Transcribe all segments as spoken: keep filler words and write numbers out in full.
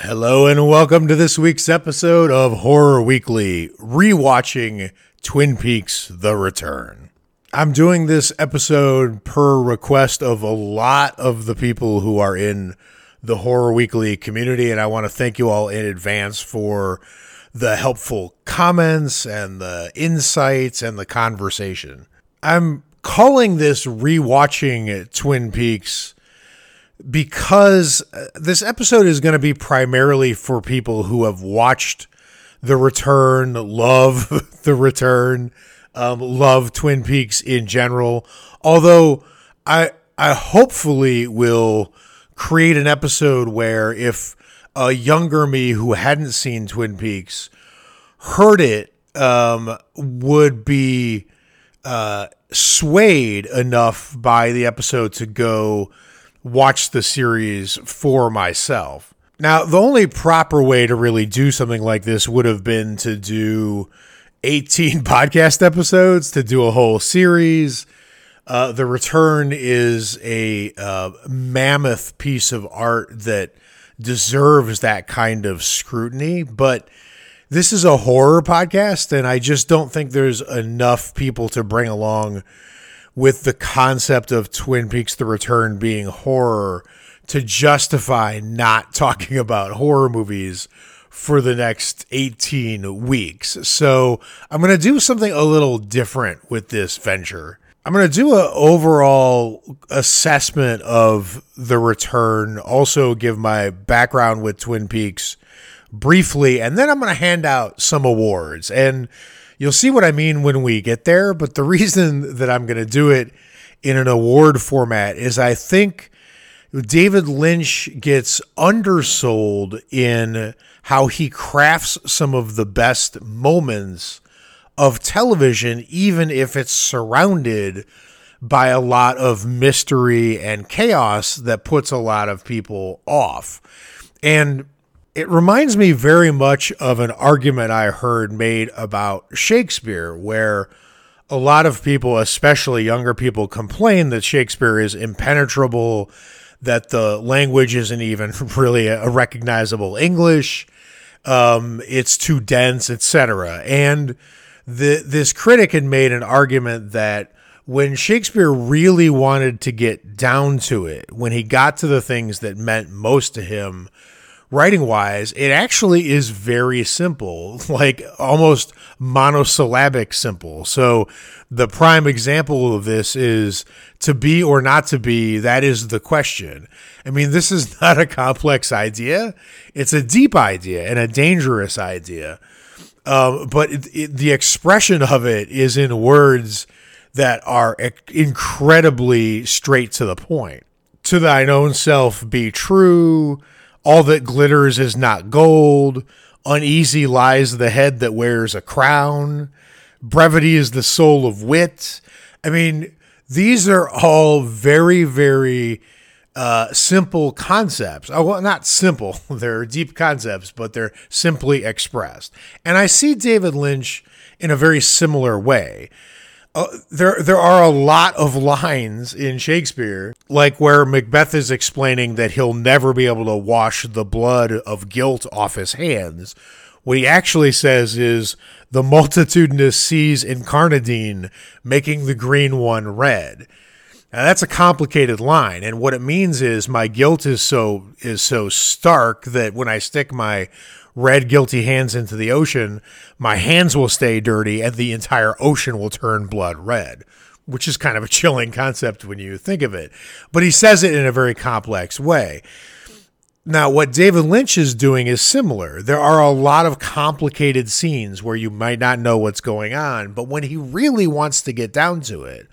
Hello and welcome to this week's episode of Horror Weekly, rewatching Twin Peaks: The Return. I'm doing this episode per request of a lot of the people who are in the Horror Weekly community, and I want to thank you all in advance for the helpful comments and the insights and the conversation. I'm calling this rewatching Twin Peaks because this episode is going to be primarily for people who have watched The Return, love The Return, um, love Twin Peaks in general. Although I I hopefully will create an episode where if a younger me who hadn't seen Twin Peaks heard it, um, would be uh, swayed enough by the episode to go watch the series for myself. Now, the only proper way to really do something like this would have been to do eighteen podcast episodes, to do a whole series. Uh, The Return is a uh, mammoth piece of art that deserves that kind of scrutiny, but this is a horror podcast, and I just don't think there's enough people to bring along with the concept of Twin Peaks: The Return being horror to justify not talking about horror movies for the next eighteen weeks. So I'm going to do something a little different with this venture. I'm going to do an overall assessment of The Return, also give my background with Twin Peaks briefly, and then I'm going to hand out some awards. And you'll see what I mean when we get there, but the reason that I'm going to do it in an award format is I think David Lynch gets undersold in how he crafts some of the best moments of television, even if it's surrounded by a lot of mystery and chaos that puts a lot of people off. And it reminds me very much of an argument I heard made about Shakespeare, where a lot of people, especially younger people, complain that Shakespeare is impenetrable, that the language isn't even really a recognizable English, um, it's too dense, et cetera. And the, this critic had made an argument that when Shakespeare really wanted to get down to it, when he got to the things that meant most to him, writing-wise, it actually is very simple, like almost monosyllabic simple. So the prime example of this is to be or not to be, that is the question. I mean, this is not a complex idea. It's a deep idea and a dangerous idea. Um, but it, it, the expression of it is in words that are incredibly straight to the point. To thine own self be true. All that glitters is not gold. Uneasy lies the head that wears a crown. Brevity is the soul of wit. I mean, these are all very, very uh, simple concepts. Oh, well, not simple. They're deep concepts, but they're simply expressed. And I see David Lynch in a very similar way. Uh, there there are a lot of lines in Shakespeare, like where Macbeth is explaining that he'll never be able to wash the blood of guilt off his hands. What he actually says is, the multitudinous seas incarnadine, making the green one red. Now that's a complicated line, and what it means is my guilt is so is so stark that when I stick my red guilty hands into the ocean, my hands will stay dirty and the entire ocean will turn blood red, which is kind of a chilling concept when you think of it. But he says it in a very complex way. Now, what David Lynch is doing is similar. There are a lot of complicated scenes where you might not know what's going on, but when he really wants to get down to it,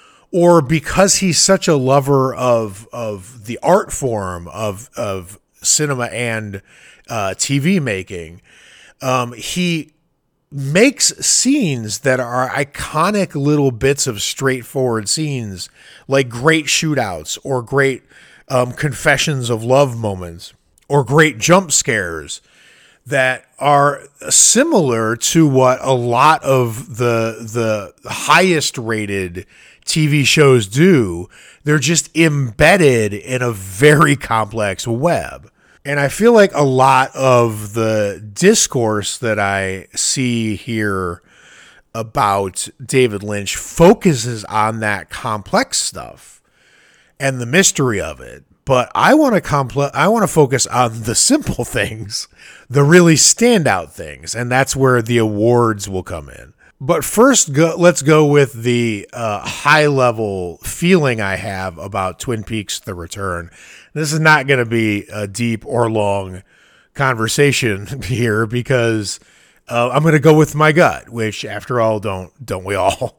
or because he's such a lover of of the art form of of cinema and uh, T V making, um, he makes scenes that are iconic little bits of straightforward scenes, like great shootouts or great um, confessions of love moments or great jump scares that are similar to what a lot of the the highest rated T V shows do. They're just embedded in a very complex web. And I feel like a lot of the discourse that I see here about David Lynch focuses on that complex stuff and the mystery of it. But I want to compl- I want to focus on the simple things, the really standout things, and that's where the awards will come in. But first, go, let's go with the uh, high-level feeling I have about Twin Peaks: The Return. This is not going to be a deep or long conversation here because uh, I'm going to go with my gut, which, after all, don't don't we all?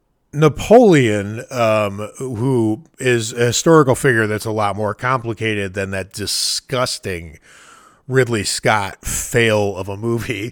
Napoleon, um, who is a historical figure that's a lot more complicated than that disgusting Ridley Scott fail of a movie,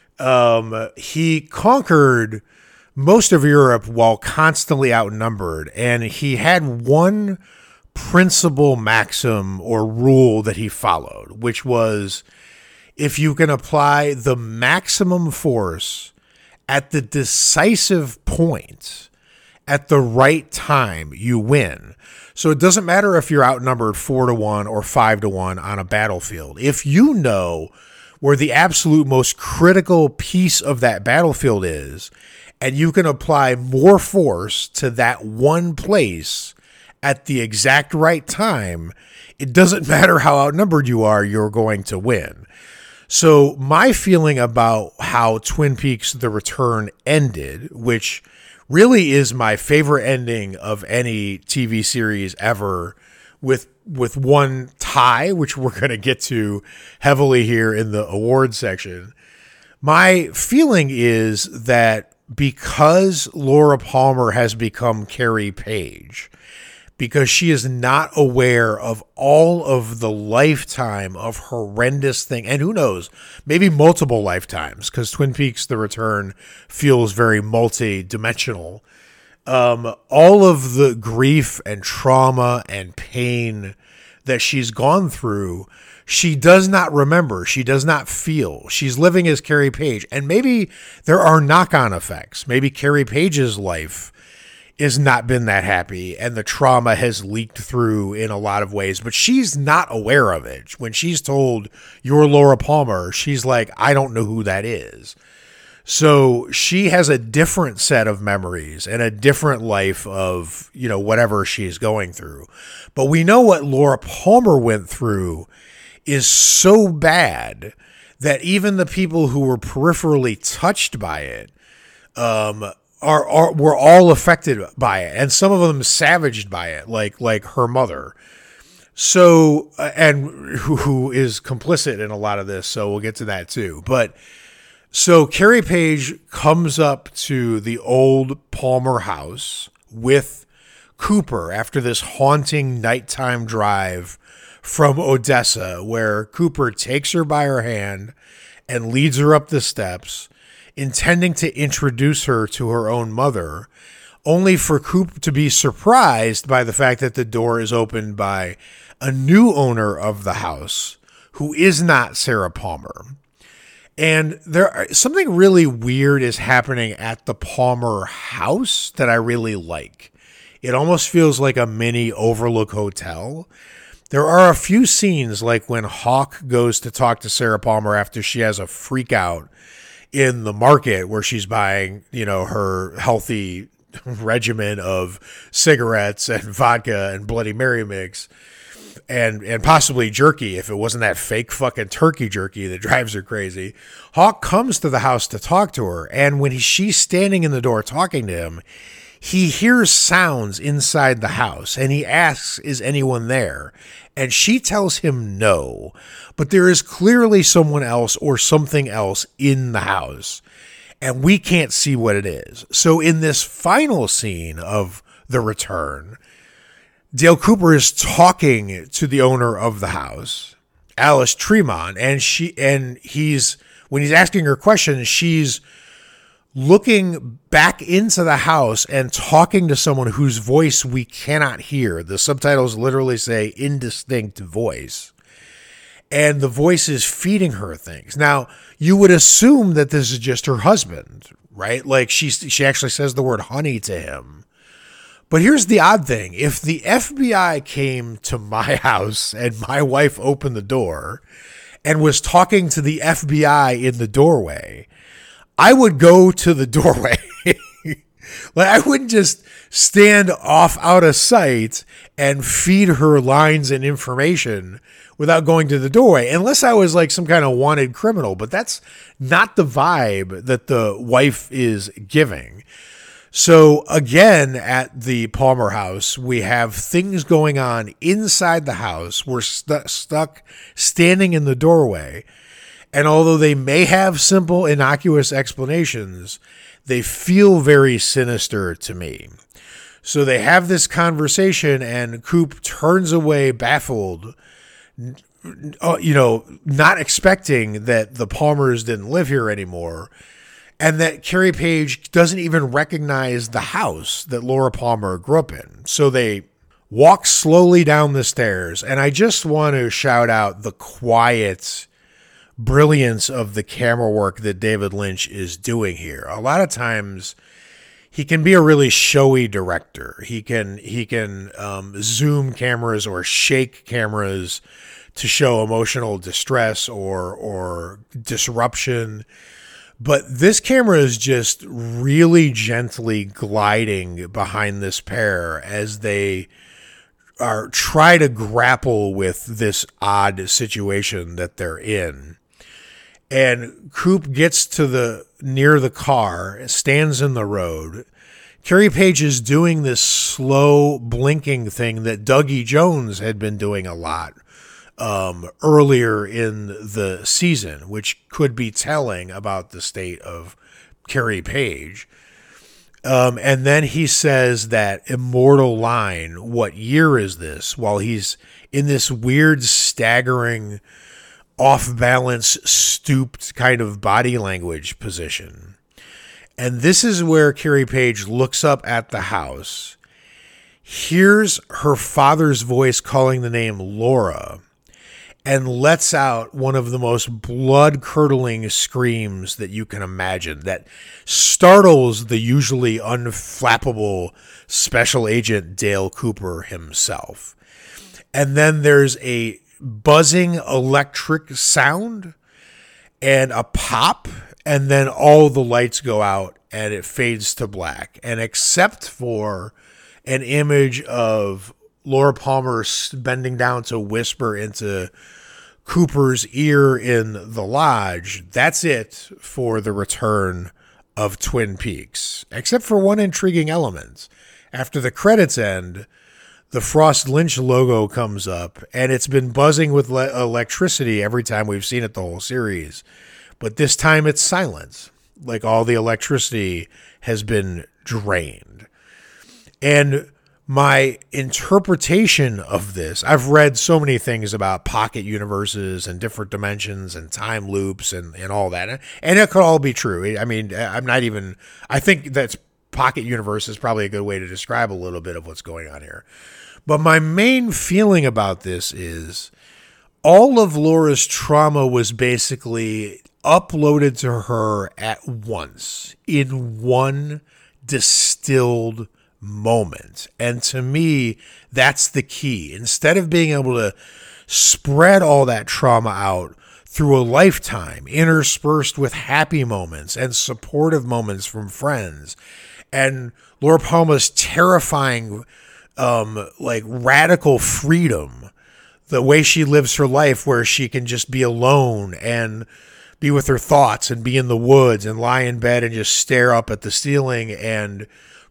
um, he conquered most of Europe while constantly outnumbered, and he had one principal maxim or rule that he followed, which was if you can apply the maximum force at the decisive point at the right time, you win. So it doesn't matter if you're outnumbered four to one or five to one on a battlefield. If you know where the absolute most critical piece of that battlefield is, and you can apply more force to that one place at the exact right time, it doesn't matter how outnumbered you are, you're going to win. So my feeling about how Twin Peaks: The Return ended, which really is my favorite ending of any T V series ever, with with one tie, which we're going to get to heavily here in the awards section. My feeling is that because Laura Palmer has become Carrie Page, because she is not aware of all of the lifetime of horrendous thing, and who knows, maybe multiple lifetimes, because Twin Peaks: The Return feels very multi-dimensional. Um, all of the grief and trauma and pain that she's gone through, she does not remember. She does not feel. She's living as Carrie Page. And maybe there are knock-on effects. Maybe Carrie Page's life has not been that happy, and the trauma has leaked through in a lot of ways, but she's not aware of it. When she's told, "You're Laura Palmer," she's like, "I don't know who that is." So she has a different set of memories and a different life of, you know, whatever she's going through. But we know what Laura Palmer went through is so bad that even the people who were peripherally touched by it, um, Are, are were all affected by it, and some of them savaged by it, like like her mother. So, and who, who is complicit in a lot of this. So we'll get to that too. But so Carrie Page comes up to the old Palmer house with Cooper after this haunting nighttime drive from Odessa, where Cooper takes her by her hand and leads her up the steps, intending to introduce her to her own mother, only for Coop to be surprised by the fact that the door is opened by a new owner of the house, who is not Sarah Palmer. And there, something really weird is happening at the Palmer house that I really like. It almost feels like a mini Overlook hotel. There are a few scenes, like when Hawk goes to talk to Sarah Palmer after she has a freak out in the market where she's buying, you know, her healthy regimen of cigarettes and vodka and Bloody Mary mix and, and possibly jerky, if it wasn't that fake fucking turkey jerky that drives her crazy. Hawk comes to the house to talk to her, and when he, she's standing in the door talking to him, he hears sounds inside the house, and he asks, "Is anyone there?" And she tells him no, but there is clearly someone else or something else in the house, and we can't see what it is. So in this final scene of The Return, Dale Cooper is talking to the owner of the house, Alice Tremont, and she and he's when he's asking her questions, she's looking back into the house and talking to someone whose voice we cannot hear. The subtitles literally say indistinct voice. And the voice is feeding her things. Now, you would assume that this is just her husband, right? Like she, she actually says the word honey to him. But here's the odd thing. If the F B I came to my house and my wife opened the door and was talking to the F B I in the doorway, I would go to the doorway. Like, I wouldn't just stand off out of sight and feed her lines and information without going to the doorway, unless I was like some kind of wanted criminal. But that's not the vibe that the wife is giving. So again, at the Palmer house, we have things going on inside the house. We're stu- stuck standing in the doorway. And although they may have simple, innocuous explanations, they feel very sinister to me. So they have this conversation and Coop turns away baffled, you know, not expecting that the Palmers didn't live here anymore. And that Carrie Page doesn't even recognize the house that Laura Palmer grew up in. So they walk slowly down the stairs. And I just want to shout out the quiet brilliance of the camera work that David Lynch is doing here. A lot of times he can be a really showy director. He can he can um, zoom cameras or shake cameras to show emotional distress or or disruption. But this camera is just really gently gliding behind this pair as they are try to grapple with this odd situation that they're in. And Coop gets to the near the car, stands in the road. Carrie Page is doing this slow blinking thing that Dougie Jones had been doing a lot um, earlier in the season, which could be telling about the state of Carrie Page. Um, and then he says that immortal line, "What year is this?" while he's in this weird, staggering, off-balance, stooped kind of body language position. And this is where Carrie Page looks up at the house, hears her father's voice calling the name Laura, and lets out one of the most blood-curdling screams that you can imagine that startles the usually unflappable special agent Dale Cooper himself. And then there's a buzzing electric sound and a pop, and then all the lights go out and it fades to black. And except for an image of Laura Palmer bending down to whisper into Cooper's ear in the lodge, that's it for the return of Twin Peaks, except for one intriguing element. After the credits end, the Frost Lynch logo comes up, and it's been buzzing with le- electricity every time we've seen it the whole series. But this time it's silent, like all the electricity has been drained. And my interpretation of this, I've read so many things about pocket universes and different dimensions and time loops and, and all that. And it could all be true. I mean, I'm not even, I think that's pocket universe is probably a good way to describe a little bit of what's going on here. But my main feeling about this is all of Laura's trauma was basically uploaded to her at once in one distilled moment. And to me, that's the key. Instead of being able to spread all that trauma out through a lifetime, interspersed with happy moments and supportive moments from friends, and Laura Palmer's terrifying, um, like radical freedom, the way she lives her life where she can just be alone and be with her thoughts and be in the woods and lie in bed and just stare up at the ceiling and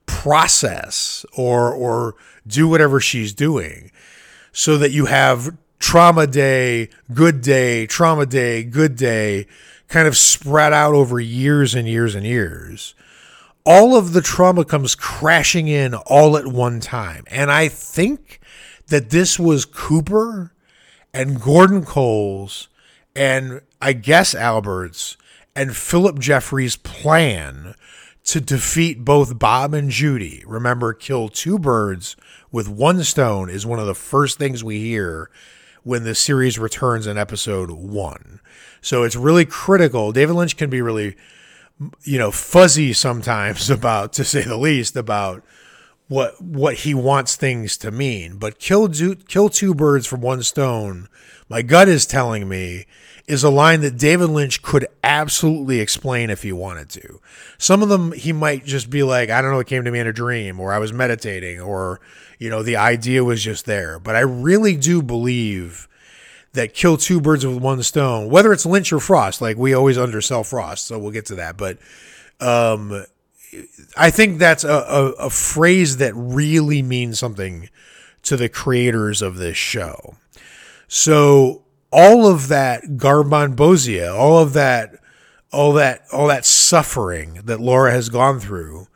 process or or do whatever she's doing, so that you have trauma day, good day, trauma day, good day, kind of spread out over years and years and years. All of the trauma comes crashing in all at one time. And I think that this was Cooper and Gordon Cole's and I guess Albert's and Philip Jeffries' plan to defeat both Bob and Judy. Remember, kill two birds with one stone is one of the first things we hear when the series returns in episode one. So it's really critical. David Lynch can be really, you know, fuzzy sometimes about, to say the least, about what what he wants things to mean. But kill two, kill two birds from one stone, my gut is telling me, is a line that David Lynch could absolutely explain if he wanted to. Some of them he might just be like, I don't know, it came to me in a dream, or I was meditating, or, you know, the idea was just there. But I really do believe that kill two birds with one stone, whether it's Lynch or Frost, like we always undersell Frost, so we'll get to that. But um, I think that's a, a, a phrase that really means something to the creators of this show. So all of that garmonbozia, all of that, all that, all that suffering that Laura has gone through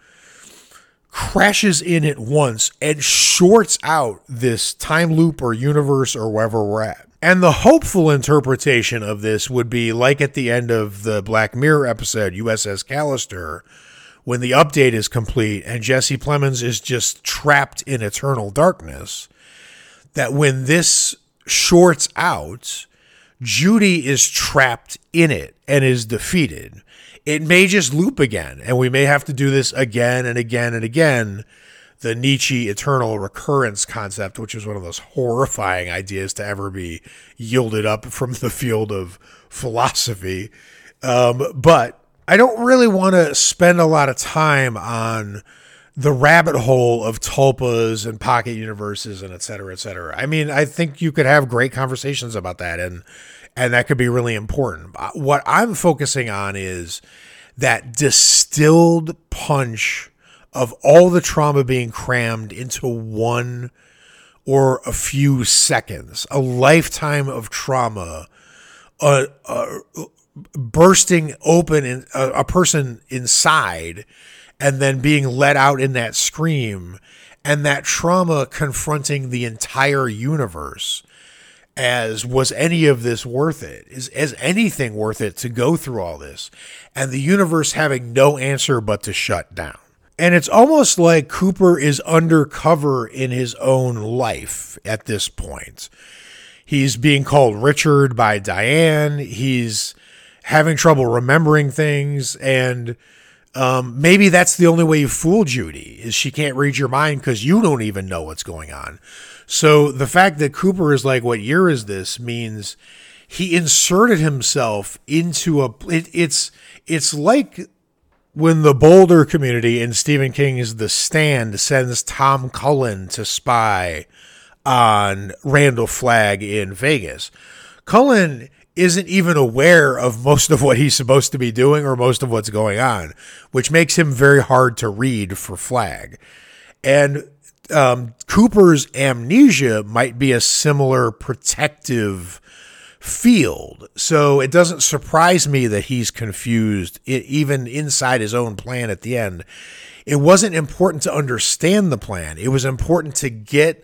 crashes in at once and shorts out this time loop or universe or wherever we're at. And the hopeful interpretation of this would be like at the end of the Black Mirror episode, U S S Callister, when the update is complete and Jesse Plemons is just trapped in eternal darkness, that when this shorts out, Judy is trapped in it and is defeated. It may just loop again, and we may have to do this again and again and again. The Nietzsche eternal recurrence concept, which is one of those horrifying ideas to ever be yielded up from the field of philosophy. Um, but I don't really want to spend a lot of time on the rabbit hole of tulpas and pocket universes and et cetera, et cetera. I mean, I think you could have great conversations about that, and and that could be really important. What I'm focusing on is that distilled punch of all the trauma being crammed into one or a few seconds, a lifetime of trauma, uh, uh, bursting open in a, a person inside and then being let out in that scream, and that trauma confronting the entire universe. As was any of this worth it? Is, is anything worth it to go through all this? And the universe having no answer but to shut down. And it's almost like Cooper is undercover in his own life at this point. He's being called Richard by Diane. He's having trouble remembering things. And um, maybe that's the only way you fool Judy, is she can't read your mind because you don't even know what's going on. So the fact that Cooper is like, what year is this, means he inserted himself into a, it, it's, it's like when the Boulder community in Stephen King's The Stand sends Tom Cullen to spy on Randall Flagg in Vegas. Cullen isn't even aware of most of what he's supposed to be doing or most of what's going on, which makes him very hard to read for Flagg. And um, Cooper's amnesia might be a similar protective field. So it doesn't surprise me that he's confused, it, even inside his own plan at the end. It wasn't important to understand the plan. It was important to get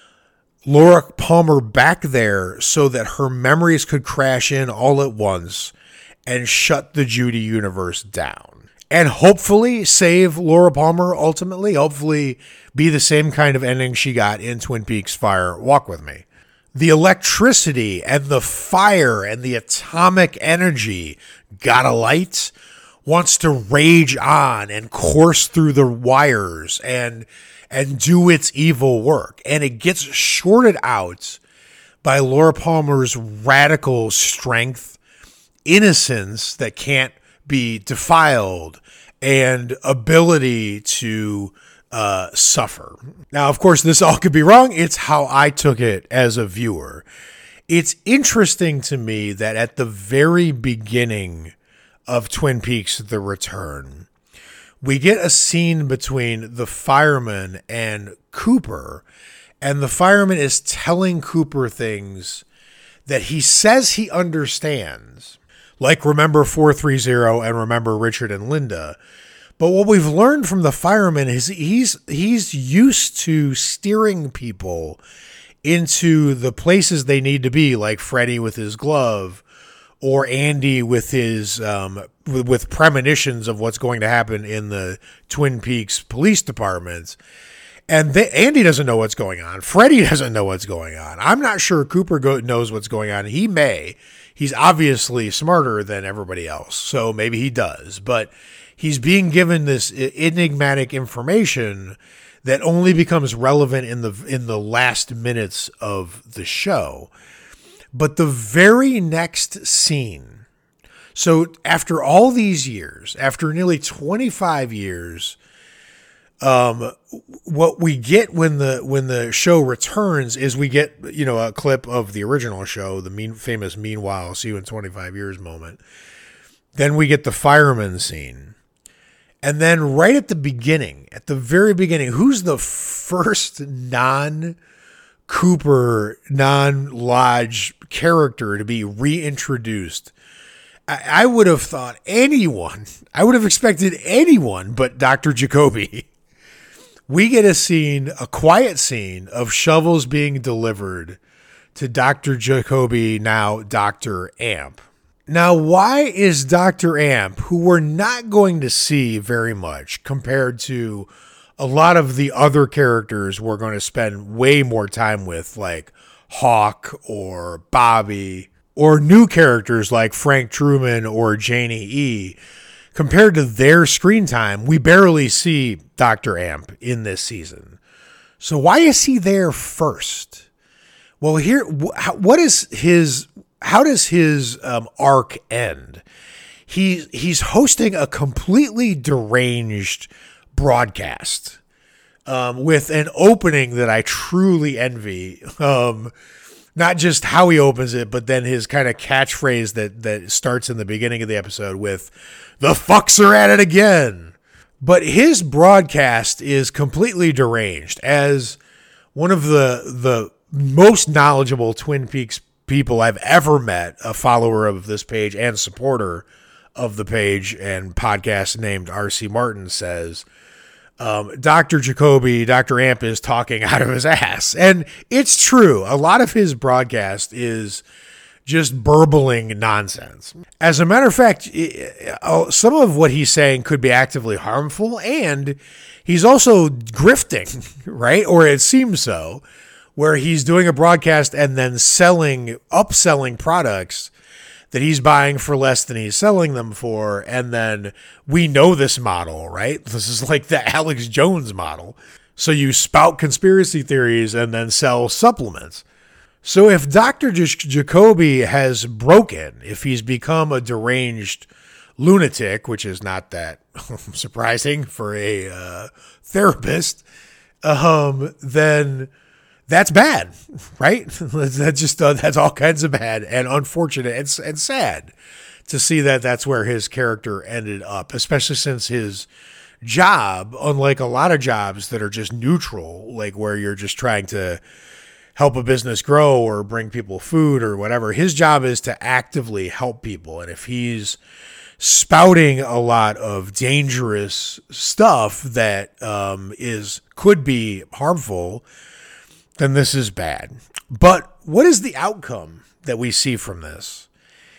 Laura Palmer back there so that her memories could crash in all at once and shut the Judy universe down. And hopefully save Laura Palmer ultimately, hopefully be the same kind of ending she got in Twin Peaks Fire Walk With Me. The electricity and the fire and the atomic energy got a light, wants to rage on and course through the wires and and do its evil work. And it gets shorted out by Laura Palmer's radical strength, innocence that can't be defiled, and ability to uh, suffer. Now, of course, this all could be wrong. It's how I took it as a viewer. It's interesting to me that at the very beginning of Twin Peaks: The Return, we get a scene between the fireman and Cooper, and the fireman is telling Cooper things that he says he understands, like remember four three zero and remember Richard and Linda. But what we've learned from the fireman is he's he's used to steering people into the places they need to be, like Freddie with his glove, or Andy with his um, with premonitions of what's going to happen in the Twin Peaks Police Department. And they, Andy doesn't know what's going on. Freddie doesn't know what's going on. I'm not sure Cooper go, knows what's going on. He may. He's obviously smarter than everybody else, so maybe he does. But he's being given this enigmatic information that only becomes relevant in the in the last minutes of the show. But the very next scene, so after all these years, after nearly twenty-five years, um, what we get when the when the show returns is we get, you know, a clip of the original show, the mean, famous "Meanwhile, see you in twenty-five years" moment. Then we get the fireman scene. And then right at the beginning, at the very beginning, who's the first non-Cooper, non-Lodge character to be reintroduced? I, I would have thought anyone, I would have expected anyone but Doctor Jacoby. We get a scene, a quiet scene of shovels being delivered to Doctor Jacoby, now Doctor Amp. Now, why is Doctor Amp, who we're not going to see very much compared to a lot of the other characters we're going to spend way more time with, like Hawk or Bobby, or new characters like Frank Truman or Janie E., compared to their screen time, we barely see Doctor Amp in this season. So why is he there first? Well, here, what is his... How does his um, arc end? He, he's hosting a completely deranged broadcast um, with an opening that I truly envy. Um, not just how he opens it, but then his kind of catchphrase that, that starts in the beginning of the episode with, "The fucks are at it again." But his broadcast is completely deranged. As one of the, the most knowledgeable Twin Peaks people I've ever met, a follower of this page and supporter of the page and podcast named R C Martin, says, um, Doctor Jacoby, Doctor Amp is talking out of his ass. And it's true. A lot of his broadcast is just burbling nonsense. As a matter of fact, some of what he's saying could be actively harmful, and he's also grifting, right? Or it seems so, where he's doing a broadcast and then selling, upselling products that he's buying for less than he's selling them for. And then we know this model, right? This is like the Alex Jones model. So you spout conspiracy theories and then sell supplements. So if Doctor J- Jacoby has broken, if he's become a deranged lunatic, which is not that surprising for a uh, therapist, um, then... that's bad, right? That's just, uh, that's all kinds of bad and unfortunate and, and sad to see that that's where his character ended up, especially since his job, unlike a lot of jobs that are just neutral, like where you're just trying to help a business grow or bring people food or whatever, his job is to actively help people. And if he's spouting a lot of dangerous stuff that um, is could be harmful, then this is bad. But what is the outcome that we see from this?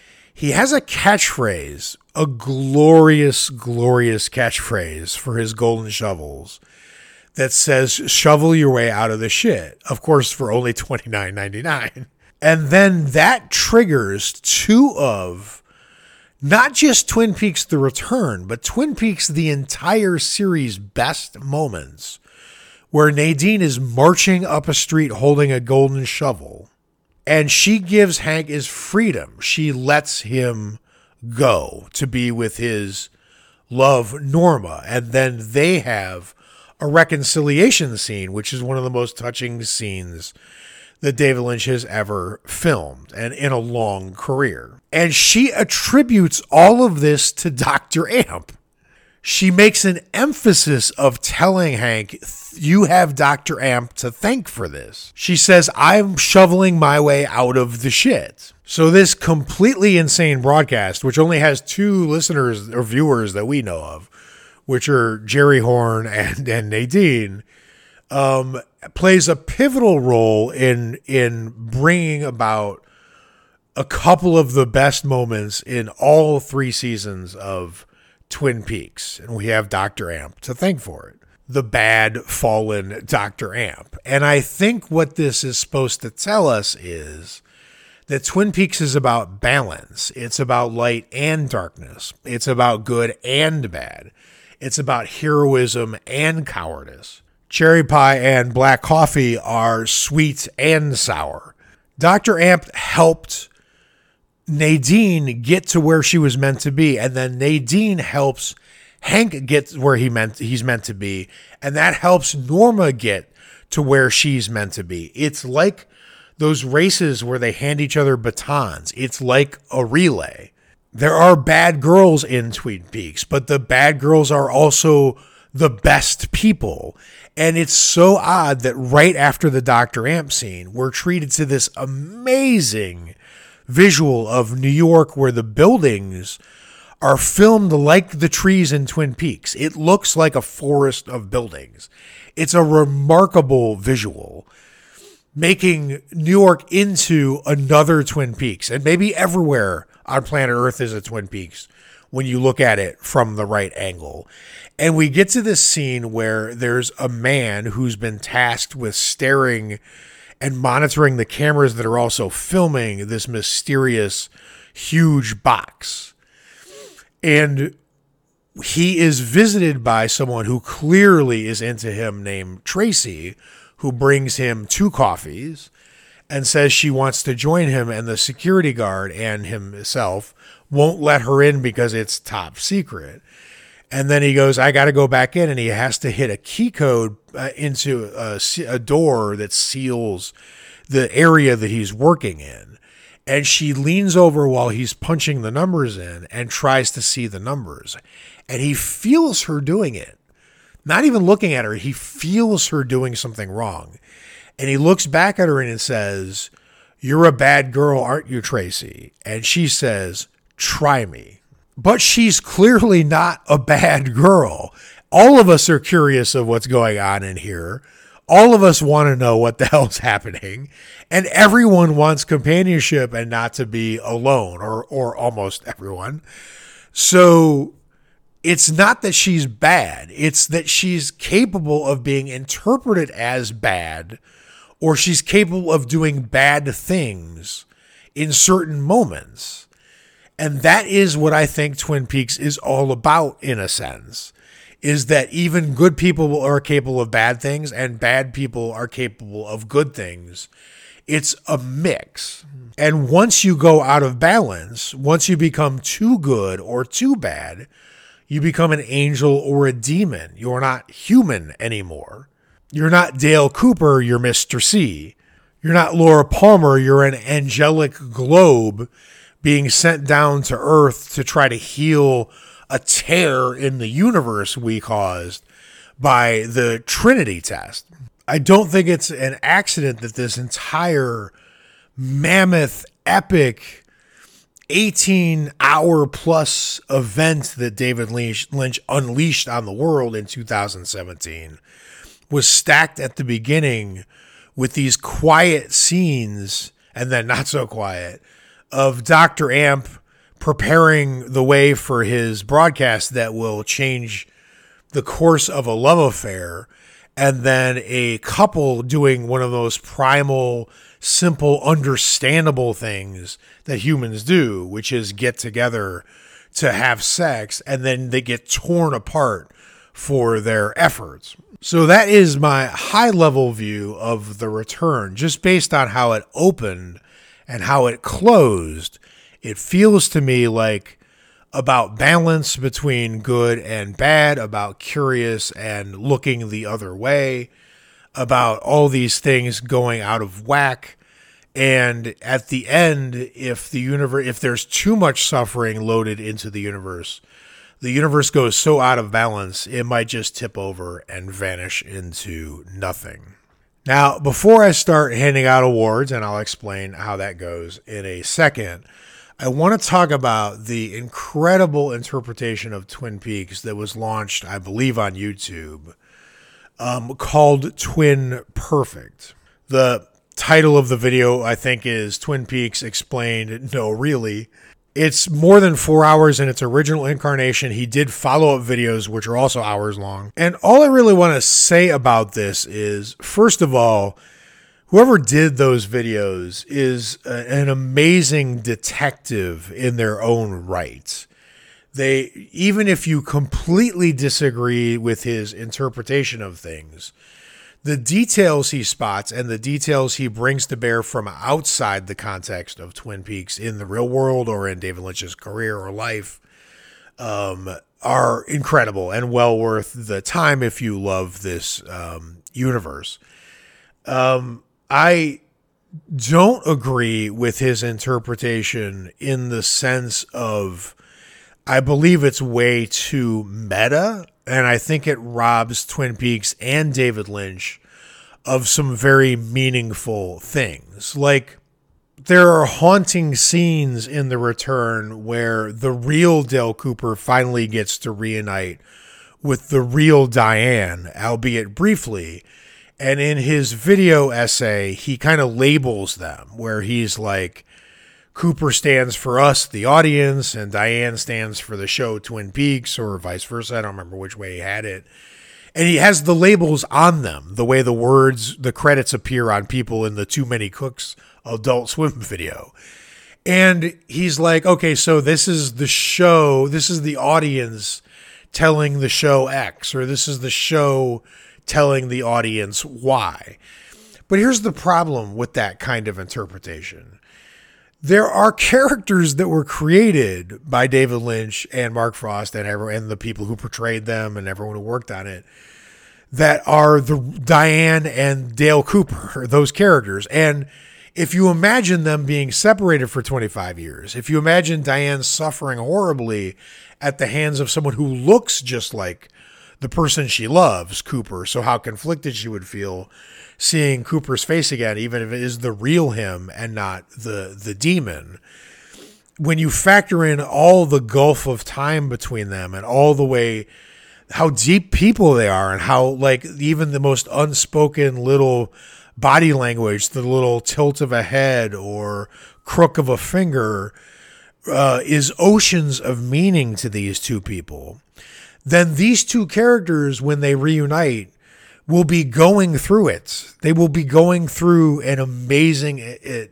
He has a catchphrase, a glorious, glorious catchphrase for his golden shovels that says, "Shovel your way out of the shit." Of course, for only twenty-nine ninety-nine. And then that triggers two of not just Twin Peaks The Return, but Twin Peaks the entire series' best moments, where Nadine is marching up a street holding a golden shovel, and she gives Hank his freedom. She lets him go to be with his love, Norma, and then they have a reconciliation scene, which is one of the most touching scenes that David Lynch has ever filmed and in a long career. And she attributes all of this to Doctor Amp. She makes an emphasis of telling Hank, you have Doctor Amp to thank for this. She says, I'm shoveling my way out of the shit. So this completely insane broadcast, which only has two listeners or viewers that we know of, which are Jerry Horn and, and Nadine, um, plays a pivotal role in, in bringing about a couple of the best moments in all three seasons of Twin Peaks, and we have Doctor Amp to thank for it. The bad, fallen Doctor Amp. And I think what this is supposed to tell us is that Twin Peaks is about balance. It's about light and darkness. It's about good and bad. It's about heroism and cowardice. cherry pie and black coffee are sweet and sour. Doctor Amp helped Nadine get to where she was meant to be, and then Nadine helps Hank get where he meant he's meant to be, and that helps Norma get to where she's meant to be. It's like those races where they hand each other batons. It's like a relay. There are bad girls in Twin Peaks, but the bad girls are also the best people. And it's so odd that right after the Doctor Amp scene, we're treated to this amazing visual of New York where the buildings are filmed like the trees in Twin Peaks. It looks like a forest of buildings. It's a remarkable visual, making New York into another Twin Peaks. And maybe everywhere on planet Earth is a Twin Peaks when you look at it from the right angle. And we get to this scene where there's a man who's been tasked with staring and monitoring the cameras that are also filming this mysterious, huge box. And he is visited by someone who clearly is into him named Tracy, who brings him two coffees and says she wants to join him, and the security guard and himself won't let her in because it's top secret. And then he goes, I got to go back in, and he has to hit a key code uh, into a, a door that seals the area that he's working in. And she leans over while he's punching the numbers in and tries to see the numbers. And he feels her doing it. Not even looking at her, he feels her doing something wrong. And he looks back at her and says, you're a bad girl, aren't you, Tracy? And she says, try me. But she's clearly not a bad girl. All of us are curious of what's going on in here. All of us want to know what the hell's happening. And everyone wants companionship and not to be alone, or or almost everyone. So it's not that she's bad. It's that she's capable of being interpreted as bad, or she's capable of doing bad things in certain moments. And that is what I think Twin Peaks is all about, in a sense, is that even good people are capable of bad things and bad people are capable of good things. It's a mix. And once you go out of balance, once you become too good or too bad, you become an angel or a demon. You're not human anymore. You're not Dale Cooper, you're Mister C. You're not Laura Palmer, you're an angelic globe being sent down to Earth to try to heal a tear in the universe we caused by the Trinity test. I don't think it's an accident that this entire mammoth, epic, eighteen-hour plus event that David Lynch, Lynch unleashed on the world in two thousand seventeen was stacked at the beginning with these quiet scenes, and then not so quiet, of Doctor Amp preparing the way for his broadcast that will change the course of a love affair, and then a couple doing one of those primal, simple, understandable things that humans do, which is get together to have sex, and then they get torn apart for their efforts. So that is my high-level view of The Return, just based on how it opened and how it closed. It feels to me like about balance between good and bad, about curious and looking the other way, about all these things going out of whack. And at the end, if the universe, if there's too much suffering loaded into the universe, the universe goes so out of balance, it might just tip over and vanish into nothing. Now, before I start handing out awards, and I'll explain how that goes in a second, I want to talk about the incredible interpretation of Twin Peaks that was launched, I believe, on YouTube, um, called Twin Perfect. The title of the video, I think, is Twin Peaks Explained. No, really. It's more than four hours in its original incarnation. He did follow-up videos, which are also hours long. And all I really want to say about this is, first of all, whoever did those videos is a, an amazing detective in their own right. They, even if you completely disagree with his interpretation of things, the details he spots and the details he brings to bear from outside the context of Twin Peaks in the real world or in David Lynch's career or life um, are incredible and well worth the time if you love this um, universe. Um, I don't agree with his interpretation in the sense of I believe it's way too meta, and I think it robs Twin Peaks and David Lynch of some very meaningful things. Like, there are haunting scenes in The Return where the real Dale Cooper finally gets to reunite with the real Diane, albeit briefly. And in his video essay, he kind of labels them, where he's like, Cooper stands for us, the audience, and Diane stands for the show Twin Peaks, or vice versa. I don't remember which way he had it. And he has the labels on them, the way the words, the credits appear on people in the Too Many Cooks Adult Swim video. And he's like, okay, so this is the show, this is the audience telling the show X, or this is the show telling the audience Y. But here's the problem with that kind of interpretation. There are characters that were created by David Lynch and Mark Frost and everyone, and the people who portrayed them and everyone who worked on it that are the Diane and Dale Cooper, those characters. And if you imagine them being separated for twenty-five years, if you imagine Diane suffering horribly at the hands of someone who looks just like the person she loves, Cooper, so how conflicted she would feel seeing Cooper's face again, even if it is the real him and not the the demon. When you factor in all the gulf of time between them and all the way how deep people they are and how, like, even the most unspoken little body language, the little tilt of a head or crook of a finger uh, is oceans of meaning to these two people, then these two characters, when they reunite, will be going through it. They will be going through an amazing, it,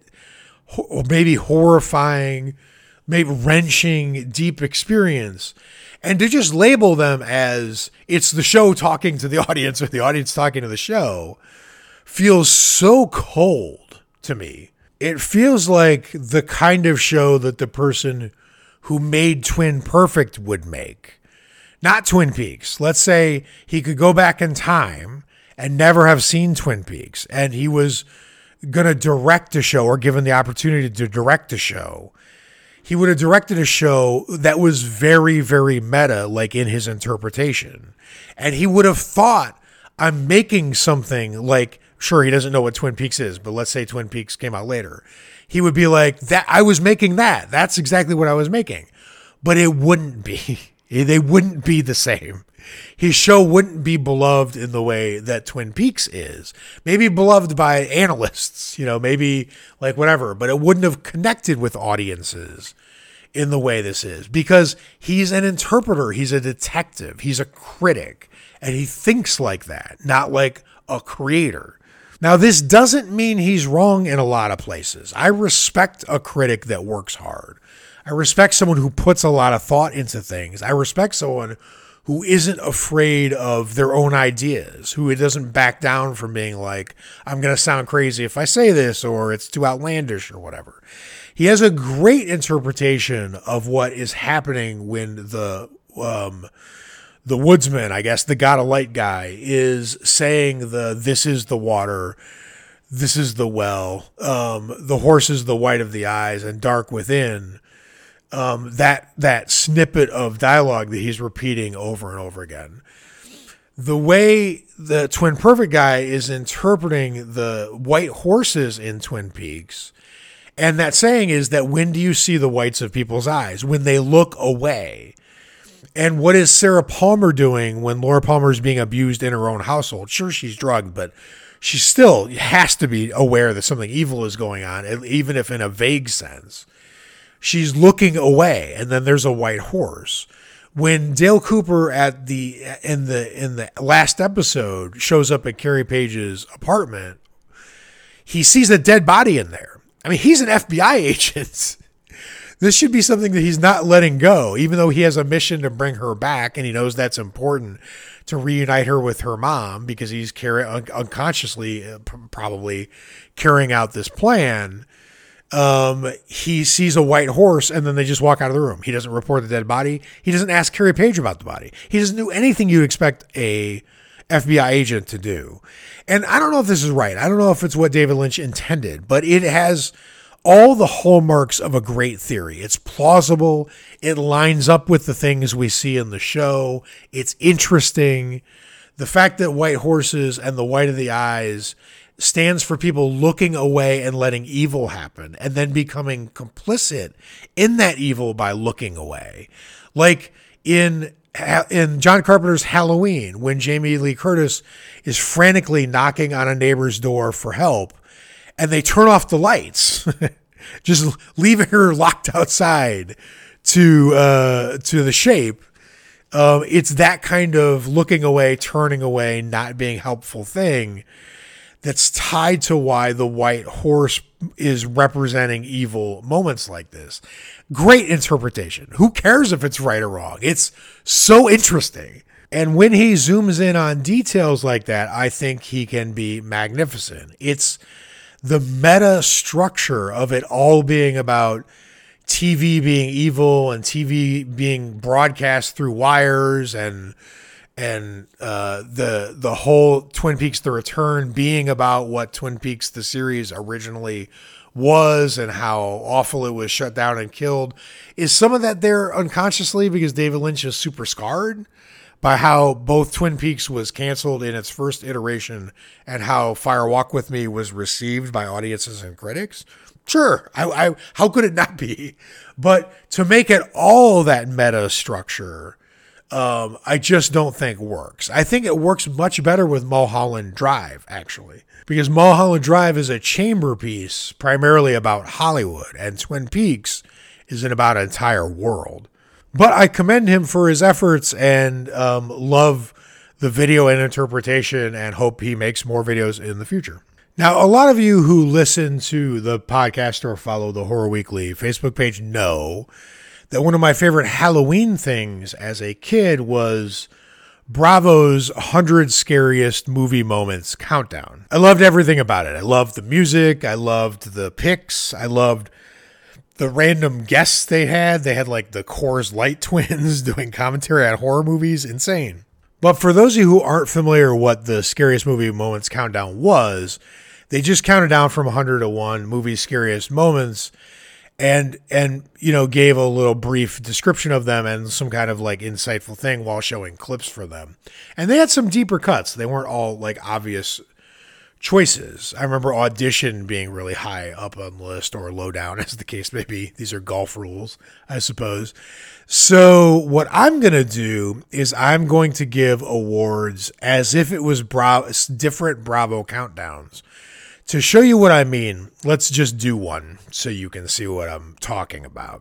or maybe horrifying, maybe wrenching, deep experience. And to just label them as it's the show talking to the audience or the audience talking to the show feels so cold to me. It feels like the kind of show that the person who made Twin Perfect would make. Not Twin Peaks. Let's say he could go back in time and never have seen Twin Peaks, and he was going to direct a show or given the opportunity to direct a show. He would have directed a show that was very, very meta, like in his interpretation. And he would have thought, I'm making something like, sure, he doesn't know what Twin Peaks is, but let's say Twin Peaks came out later. He would be like, that I was making that. That's exactly what I was making. But it wouldn't be. They wouldn't be the same. His show wouldn't be beloved in the way that Twin Peaks is. Maybe beloved by analysts, you know, maybe like whatever, but it wouldn't have connected with audiences in the way this is, because he's an interpreter. He's a detective. He's a critic, and he thinks like that, not like a creator. Now, this doesn't mean he's wrong in a lot of places. I respect a critic that works hard. I respect someone who puts a lot of thought into things. I respect someone who isn't afraid of their own ideas, who doesn't back down from being like, I'm going to sound crazy if I say this, or it's too outlandish or whatever. He has a great interpretation of what is happening when the um, the woodsman, I guess, the God of Light guy, is saying the this is the water, this is the well, um, the horse is the white of the eyes, and dark within. Um, that that snippet of dialogue that he's repeating over and over again. The way the Twin Perfect guy is interpreting the white horses in Twin Peaks, and that saying is that when do you see the whites of people's eyes? When they look away. And what is Sarah Palmer doing when Laura Palmer is being abused in her own household? Sure, she's drugged, but she still has to be aware that something evil is going on, even if in a vague sense. She's looking away, and then there's a white horse. When Dale Cooper at the in the in the last episode shows up at Carrie Page's apartment, he sees a dead body in there. I mean, he's an F B I agent. This should be something that he's not letting go, even though he has a mission to bring her back, and he knows that's important to reunite her with her mom because he's carry, un- unconsciously uh, p- probably carrying out this plan. Um, he sees a white horse and then they just walk out of the room. He doesn't report the dead body. He doesn't ask Carrie Page about the body. He doesn't do anything you'd expect a F B I agent to do. And I don't know if this is right. I don't know if it's what David Lynch intended, but it has all the hallmarks of a great theory. It's plausible. It lines up with the things we see in the show. It's interesting. The fact that white horses and the white of the eyes stands for people looking away and letting evil happen and then becoming complicit in that evil by looking away. Like in in John Carpenter's Halloween, when Jamie Lee Curtis is frantically knocking on a neighbor's door for help and they turn off the lights, just leaving her locked outside to uh, to the Shape. Um, it's that kind of looking away, turning away, not being helpful thing that's tied to why the white horse is representing evil moments like this. Great interpretation. Who cares if it's right or wrong? It's so interesting. And when he zooms in on details like that, I think he can be magnificent. It's the meta structure of it all being about T V being evil and T V being broadcast through wires and And uh, the the whole Twin Peaks: The Return being about what Twin Peaks the series originally was and how awful it was shut down and killed, is some of that there unconsciously because David Lynch is super scarred by how both Twin Peaks was canceled in its first iteration and how Fire Walk With Me was received by audiences and critics. Sure, I, I how could it not be? But to make it all that meta structure, Um, I just don't think works. I think it works much better with Mulholland Drive, actually, because Mulholland Drive is a chamber piece primarily about Hollywood, and Twin Peaks isn't about an entire world. But I commend him for his efforts and um, love the video and interpretation and hope he makes more videos in the future. Now, a lot of you who listen to the podcast or follow the Horror Weekly Facebook page know that one of my favorite Halloween things as a kid was Bravo's one hundred Scariest Movie Moments Countdown. I loved everything about it. I loved the music. I loved the pics. I loved the random guests they had. They had like the Coors Light twins doing commentary on horror movies. Insane. But for those of you who aren't familiar what the Scariest Movie Moments Countdown was, they just counted down from one hundred to one movie's scariest moments. And, and, you know, gave a little brief description of them and some kind of like insightful thing while showing clips for them. And they had some deeper cuts. They weren't all like obvious choices. I remember Audition being really high up on the list or low down, as the case may be. These are golf rules, I suppose. So what I'm going to do is I'm going to give awards as if it was Bravo, different Bravo countdowns. To show you what I mean, let's just do one so you can see what I'm talking about.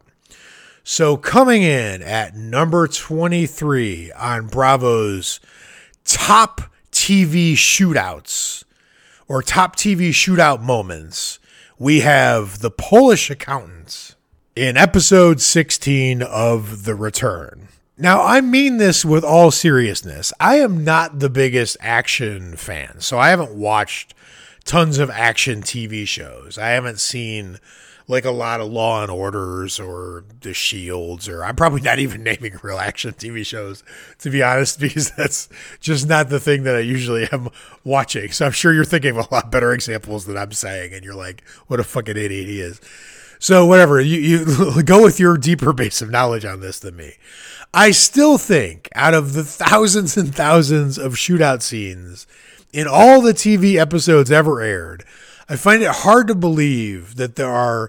So coming in at number twenty-three on Bravo's top T V shootouts or top T V shootout moments, we have The Polish Accountants in episode sixteen of The Return. Now, I mean this with all seriousness. I am not the biggest action fan, so I haven't watched tons of action T V shows. I haven't seen like a lot of Law and Orders or The Shields, or I'm probably not even naming real action T V shows, to be honest, because that's just not the thing that I usually am watching. So I'm sure you're thinking of a lot better examples than I'm saying, and you're like, what a fucking idiot he is. So whatever, you, you go with your deeper base of knowledge on this than me. I still think out of the thousands and thousands of shootout scenes in all the T V episodes ever aired, I find it hard to believe that there are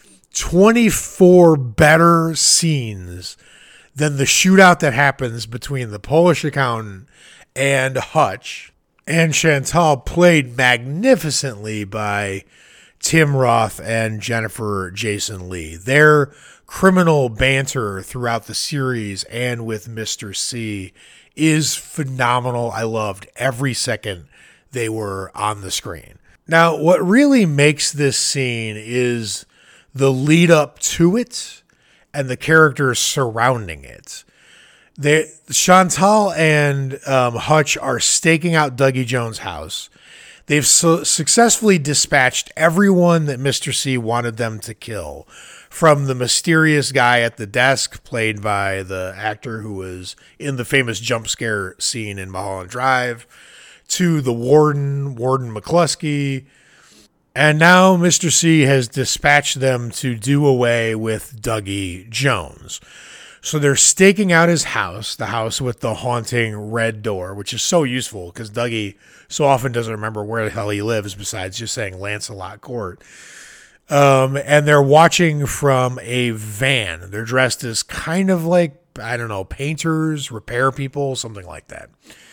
twenty-four better scenes than the shootout that happens between the Polish accountant and Hutch, and Chantal, played magnificently by Tim Roth and Jennifer Jason Leigh. Their criminal banter throughout the series and with Mister C is phenomenal. I loved every second they were on the screen. Now, what really makes this scene is the lead up to it and the characters surrounding it. They, Chantal and um, Hutch are staking out Dougie Jones' house. They've su- successfully dispatched everyone that Mister C wanted them to kill, from the mysterious guy at the desk, played by the actor who was in the famous jump scare scene in Mulholland Drive, to the warden, Warden McCluskey. And now Mister C has dispatched them to do away with Dougie Jones. So they're staking out his house, the house with the haunting red door, which is so useful because Dougie so often doesn't remember where the hell he lives besides just saying Lancelot Court. Um, and they're watching from a van. They're dressed as kind of like, I don't know, painters, repair people, something like that.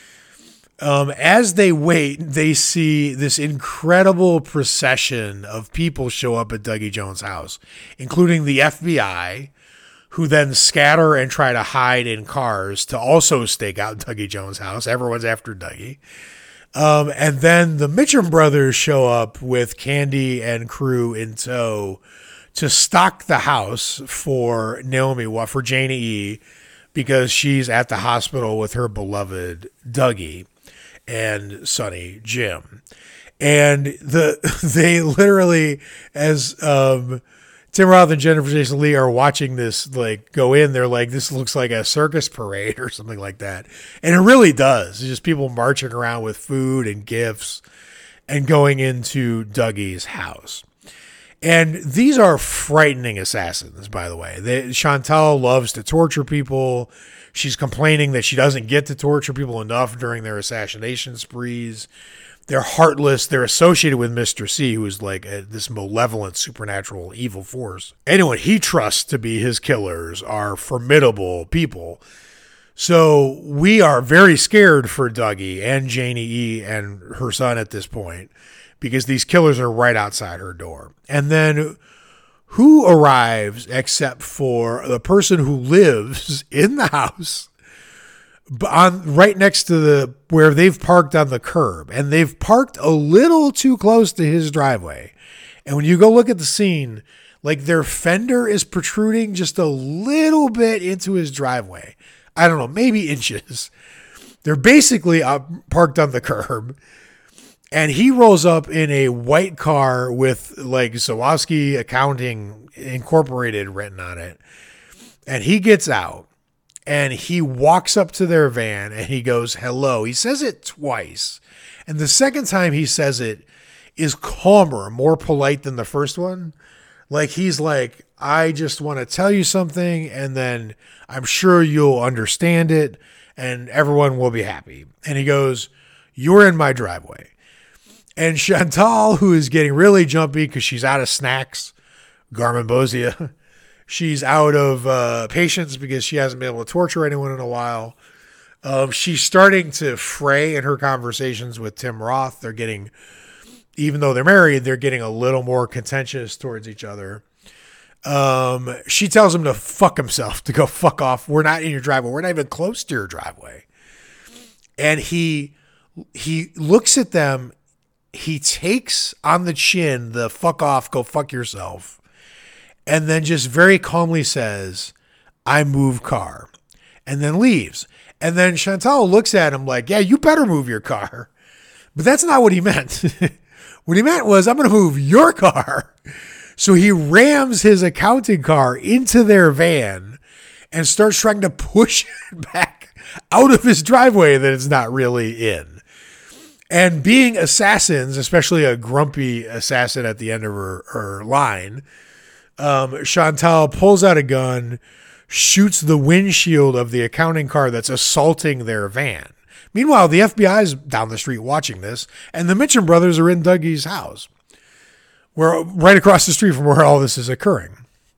Um, as they wait, they see this incredible procession of people show up at Dougie Jones' house, including the F B I, who then scatter and try to hide in cars to also stake out Dougie Jones' house. Everyone's after Dougie. Um, and then the Mitchum brothers show up with Candy and crew in tow to stock the house for Naomi, for Janie E, because she's at the hospital with her beloved Dougie and Sonny Jim. And the they literally, as um, Tim Roth and Jennifer Jason Leigh are watching this like go in, they're like, this looks like a circus parade or something like that. And it really does. It's just people marching around with food and gifts and going into Dougie's house. And these are frightening assassins, by the way. They, Chantal loves to torture people. She's complaining that she doesn't get to torture people enough during their assassination sprees. They're heartless. They're associated with Mister C, who is like a, this malevolent, supernatural, evil force. Anyone he trusts to be his killers are formidable people. So we are very scared for Dougie and Janie E and her son at this point, because these killers are right outside her door. And then who arrives except for the person who lives in the house on right next to the where they've parked on the curb, and they've parked a little too close to his driveway. And when you go look at the scene, like their fender is protruding just a little bit into his driveway. I don't know, maybe inches. They're basically up, parked on the curb. And he rolls up in a white car with like Zawoski Accounting Incorporated written on it. And he gets out and he walks up to their van and he goes, hello. He says it twice. And the second time he says it is calmer, more polite than the first one. Like he's like, I just want to tell you something, and then I'm sure you'll understand it and everyone will be happy. And he goes, you're in my driveway. And Chantal, who is getting really jumpy because she's out of snacks, Garmonbozia, she's out of uh, patience because she hasn't been able to torture anyone in a while. Um, she's starting to fray in her conversations with Tim Roth. They're getting, even though they're married, they're getting a little more contentious towards each other. Um, she tells him to fuck himself, to go fuck off. We're not in your driveway. We're not even close to your driveway. And he he looks at them. He takes on the chin the fuck off, go fuck yourself, and then just very calmly says, I move car, and then leaves. And then Chantal looks at him like, yeah, you better move your car. But that's not what he meant. What he meant was, I'm going to move your car. So he rams his accounting car into their van and starts trying to push it back out of his driveway that it's not really in. And being assassins, especially a grumpy assassin at the end of her, her line, um, Chantal pulls out a gun, shoots the windshield of the accounting car that's assaulting their van. Meanwhile, the F B I is down the street watching this, and the Mitchum brothers are in Dougie's house. We're right across the street from where all this is occurring.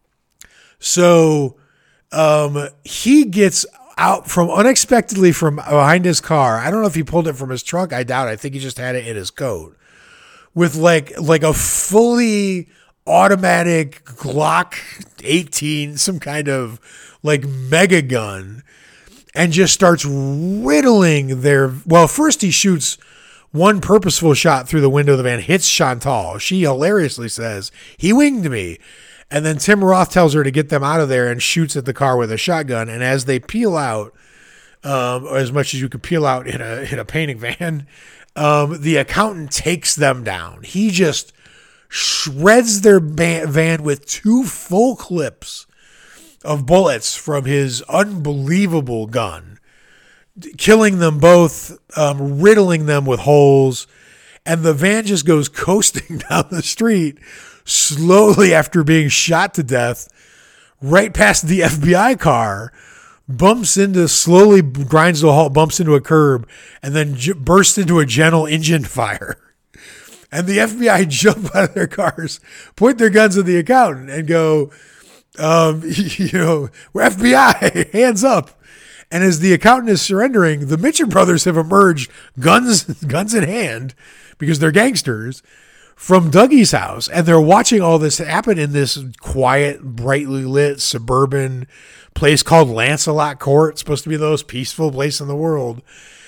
So um, he gets out from unexpectedly from behind his car. I don't know if he pulled it from his trunk. I doubt it. I think he just had it in his coat with like, like a fully automatic Glock eighteen, some kind of like mega gun, and just starts riddling their, well, first he shoots one purposeful shot through the window of the van, hits Chantal. She hilariously says, he winged me. And then Tim Roth tells her to get them out of there and shoots at the car with a shotgun. And as they peel out, um, as much as you could peel out in a in a painting van. Um, the accountant takes them down. He just shreds their van with two full clips of bullets from his unbelievable gun, killing them both, um, riddling them with holes, and the van just goes coasting down the street slowly after being shot to death, right past the F B I car, bumps into, slowly grinds to a halt, bumps into a curb, and then j- bursts into a gentle engine fire. And the F B I jump out of their cars, point their guns at the accountant, and go, um, you know, we're F B I, hands up. And as the accountant is surrendering, the Mitchum brothers have emerged, guns, guns in hand, because they're gangsters, from Dougie's house. And they're watching all this happen in this quiet, brightly lit, suburban place called Lancelot Court. It's supposed to be the most peaceful place in the world.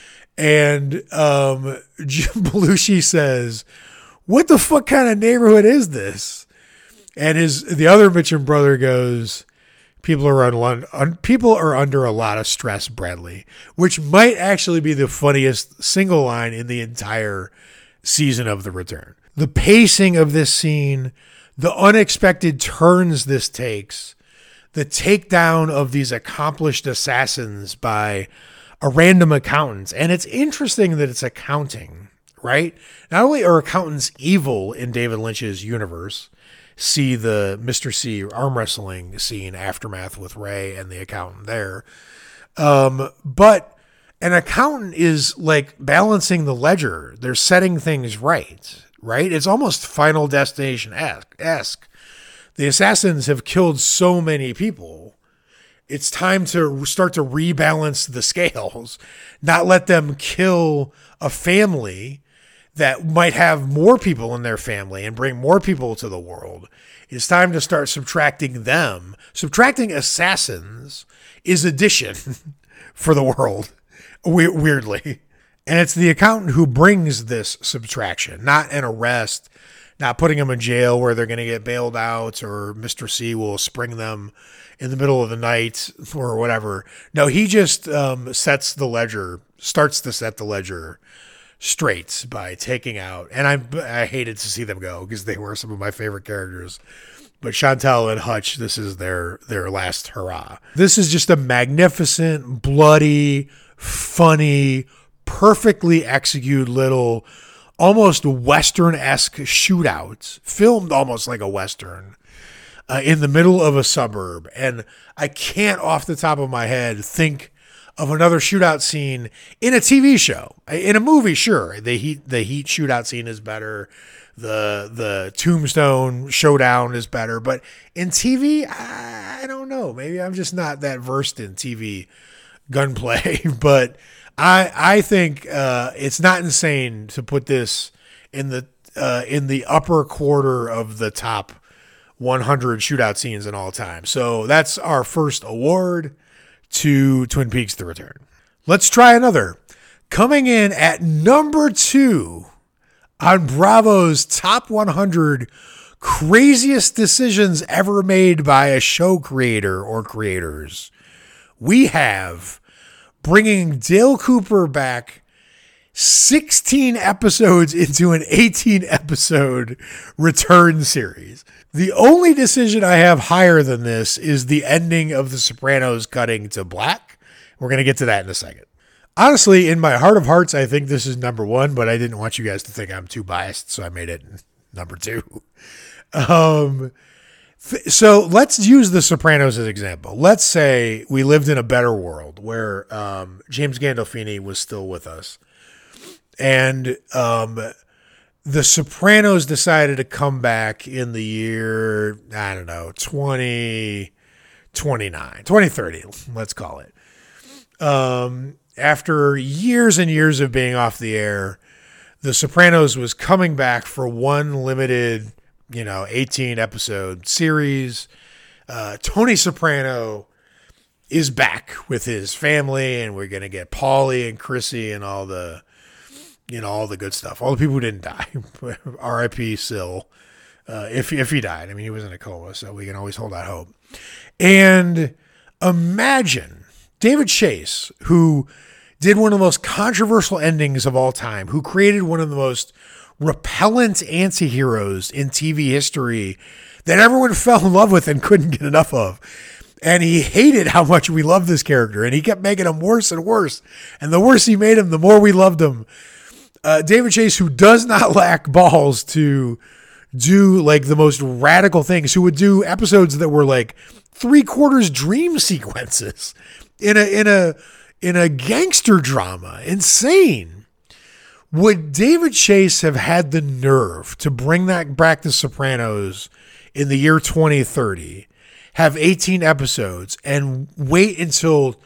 And um, Jim Belushi says, what the fuck kind of neighborhood is this? And his the other Mitchum brother goes, people are un, un, people are under a lot of stress, Bradley, which might actually be the funniest single line in the entire season of The Return. The pacing of this scene, the unexpected turns this takes, the takedown of these accomplished assassins by a random accountant. And it's interesting that it's accounting, right? Not only are accountants evil in David Lynch's universe, see the Mister C arm wrestling scene, Aftermath with Ray and the accountant there, um, but an accountant is like balancing the ledger. They're setting things right, right? It's almost Final Destination-esque. The assassins have killed so many people. It's time to start to rebalance the scales, not let them kill a family that might have more people in their family and bring more people to the world. It's time to start subtracting them. Subtracting assassins is addition for the world, we- weirdly. And it's the accountant who brings this subtraction, not an arrest, not putting them in jail where they're going to get bailed out or Mister C will spring them in the middle of the night or whatever. No, he just um, sets the ledger, starts to set the ledger straight by taking out, and I I hated to see them go because they were some of my favorite characters. But Chantel and Hutch, this is their their last hurrah. This is just a magnificent, bloody, funny, perfectly executed little, almost Western-esque shootout, filmed almost like a Western, uh, in the middle of a suburb. And I can't, off the top of my head, think of another shootout scene in a T V show. In a movie, sure, the heat the heat shootout scene is better. The the Tombstone showdown is better, but in T V, I, I don't know. Maybe I'm just not that versed in T V gunplay. But I I think uh, it's not insane to put this in the uh, in the upper quarter of the top one hundred shootout scenes in all time. So that's our first award to Twin Peaks: The Return. Let's try another. Coming in at number two on Bravo's top one hundred craziest decisions ever made by a show creator or creators, we have bringing Dale Cooper back sixteen episodes into an eighteen episode return series. The only decision I have higher than this is the ending of The Sopranos cutting to black. We're going to get to that in a second. Honestly, in my heart of hearts, I think this is number one, but I didn't want you guys to think I'm too biased, so I made it number two. Um, th- so let's use The Sopranos as an example. Let's say we lived in a better world where um, James Gandolfini was still with us, and um, The Sopranos decided to come back in the year, I don't know, twenty twenty-nine, twenty thirty, let's call it. Um, after years and years of being off the air, The Sopranos was coming back for one limited, you know, eighteen episode series. Uh, Tony Soprano is back with his family, and we're going to get Paulie and Chrissy and all the, you know, all the good stuff. All the people who didn't die. R I P Syl. Uh, if, if he died. I mean, he was in a coma, so we can always hold out hope. And imagine, David Chase, who did one of the most controversial endings of all time, who created one of the most repellent anti-heroes in T V history that everyone fell in love with and couldn't get enough of. And he hated how much we loved this character, and he kept making him worse and worse. And the worse he made him, the more we loved him. Uh, David Chase, who does not lack balls to do like the most radical things, who would do episodes that were like three quarters dream sequences in a in a in a gangster drama. Insane. Would David Chase have had the nerve to bring that back to Sopranos in the year twenty thirty, have eighteen episodes, and wait until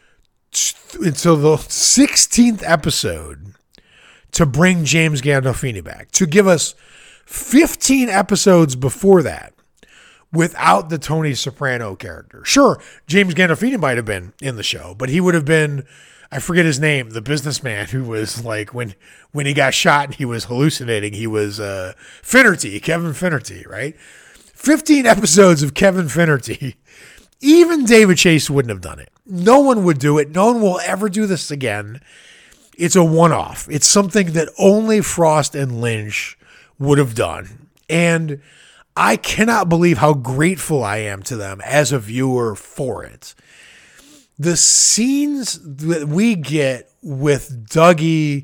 until the sixteenth episode to bring James Gandolfini back, to give us fifteen episodes before that without the Tony Soprano character? Sure, James Gandolfini might have been in the show, but he would have been, I forget his name, the businessman who was like, when when he got shot and he was hallucinating, he was uh, Finnerty, Kevin Finnerty, right? fifteen episodes of Kevin Finnerty. Even David Chase wouldn't have done it. No one would do it. No one will ever do this again. It's a one-off. It's something that only Frost and Lynch would have done. And I cannot believe how grateful I am to them as a viewer for it. The scenes that we get with Dougie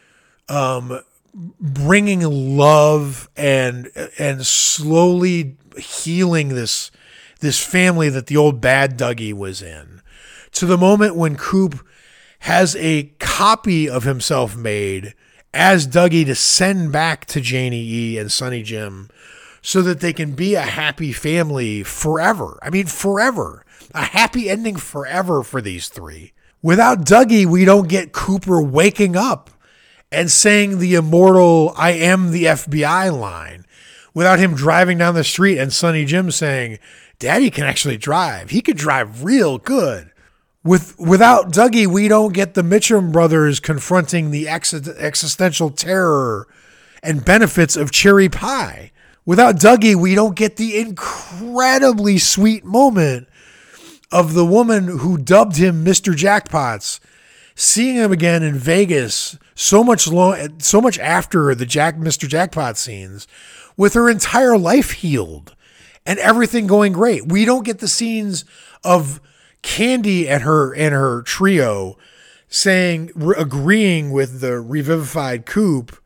um, bringing love and and slowly healing this this family that the old bad Dougie was in, to the moment when Coop has a copy of himself made as Dougie to send back to Janie E and Sonny Jim so that they can be a happy family forever. I mean, forever. A happy ending forever for these three. Without Dougie, we don't get Cooper waking up and saying the immortal "I am the F B I" line. Without him driving down the street and Sonny Jim saying, "Daddy can actually drive. He could drive real good." With Without Dougie, we don't get the Mitchum brothers confronting the ex- existential terror and benefits of cherry pie. Without Dougie, we don't get the incredibly sweet moment of the woman who dubbed him Mister Jackpots seeing him again in Vegas so much long, so much after the Jack Mister Jackpot scenes, with her entire life healed and everything going great. We don't get the scenes of Candy and her and her trio saying, re- agreeing with the revivified Coop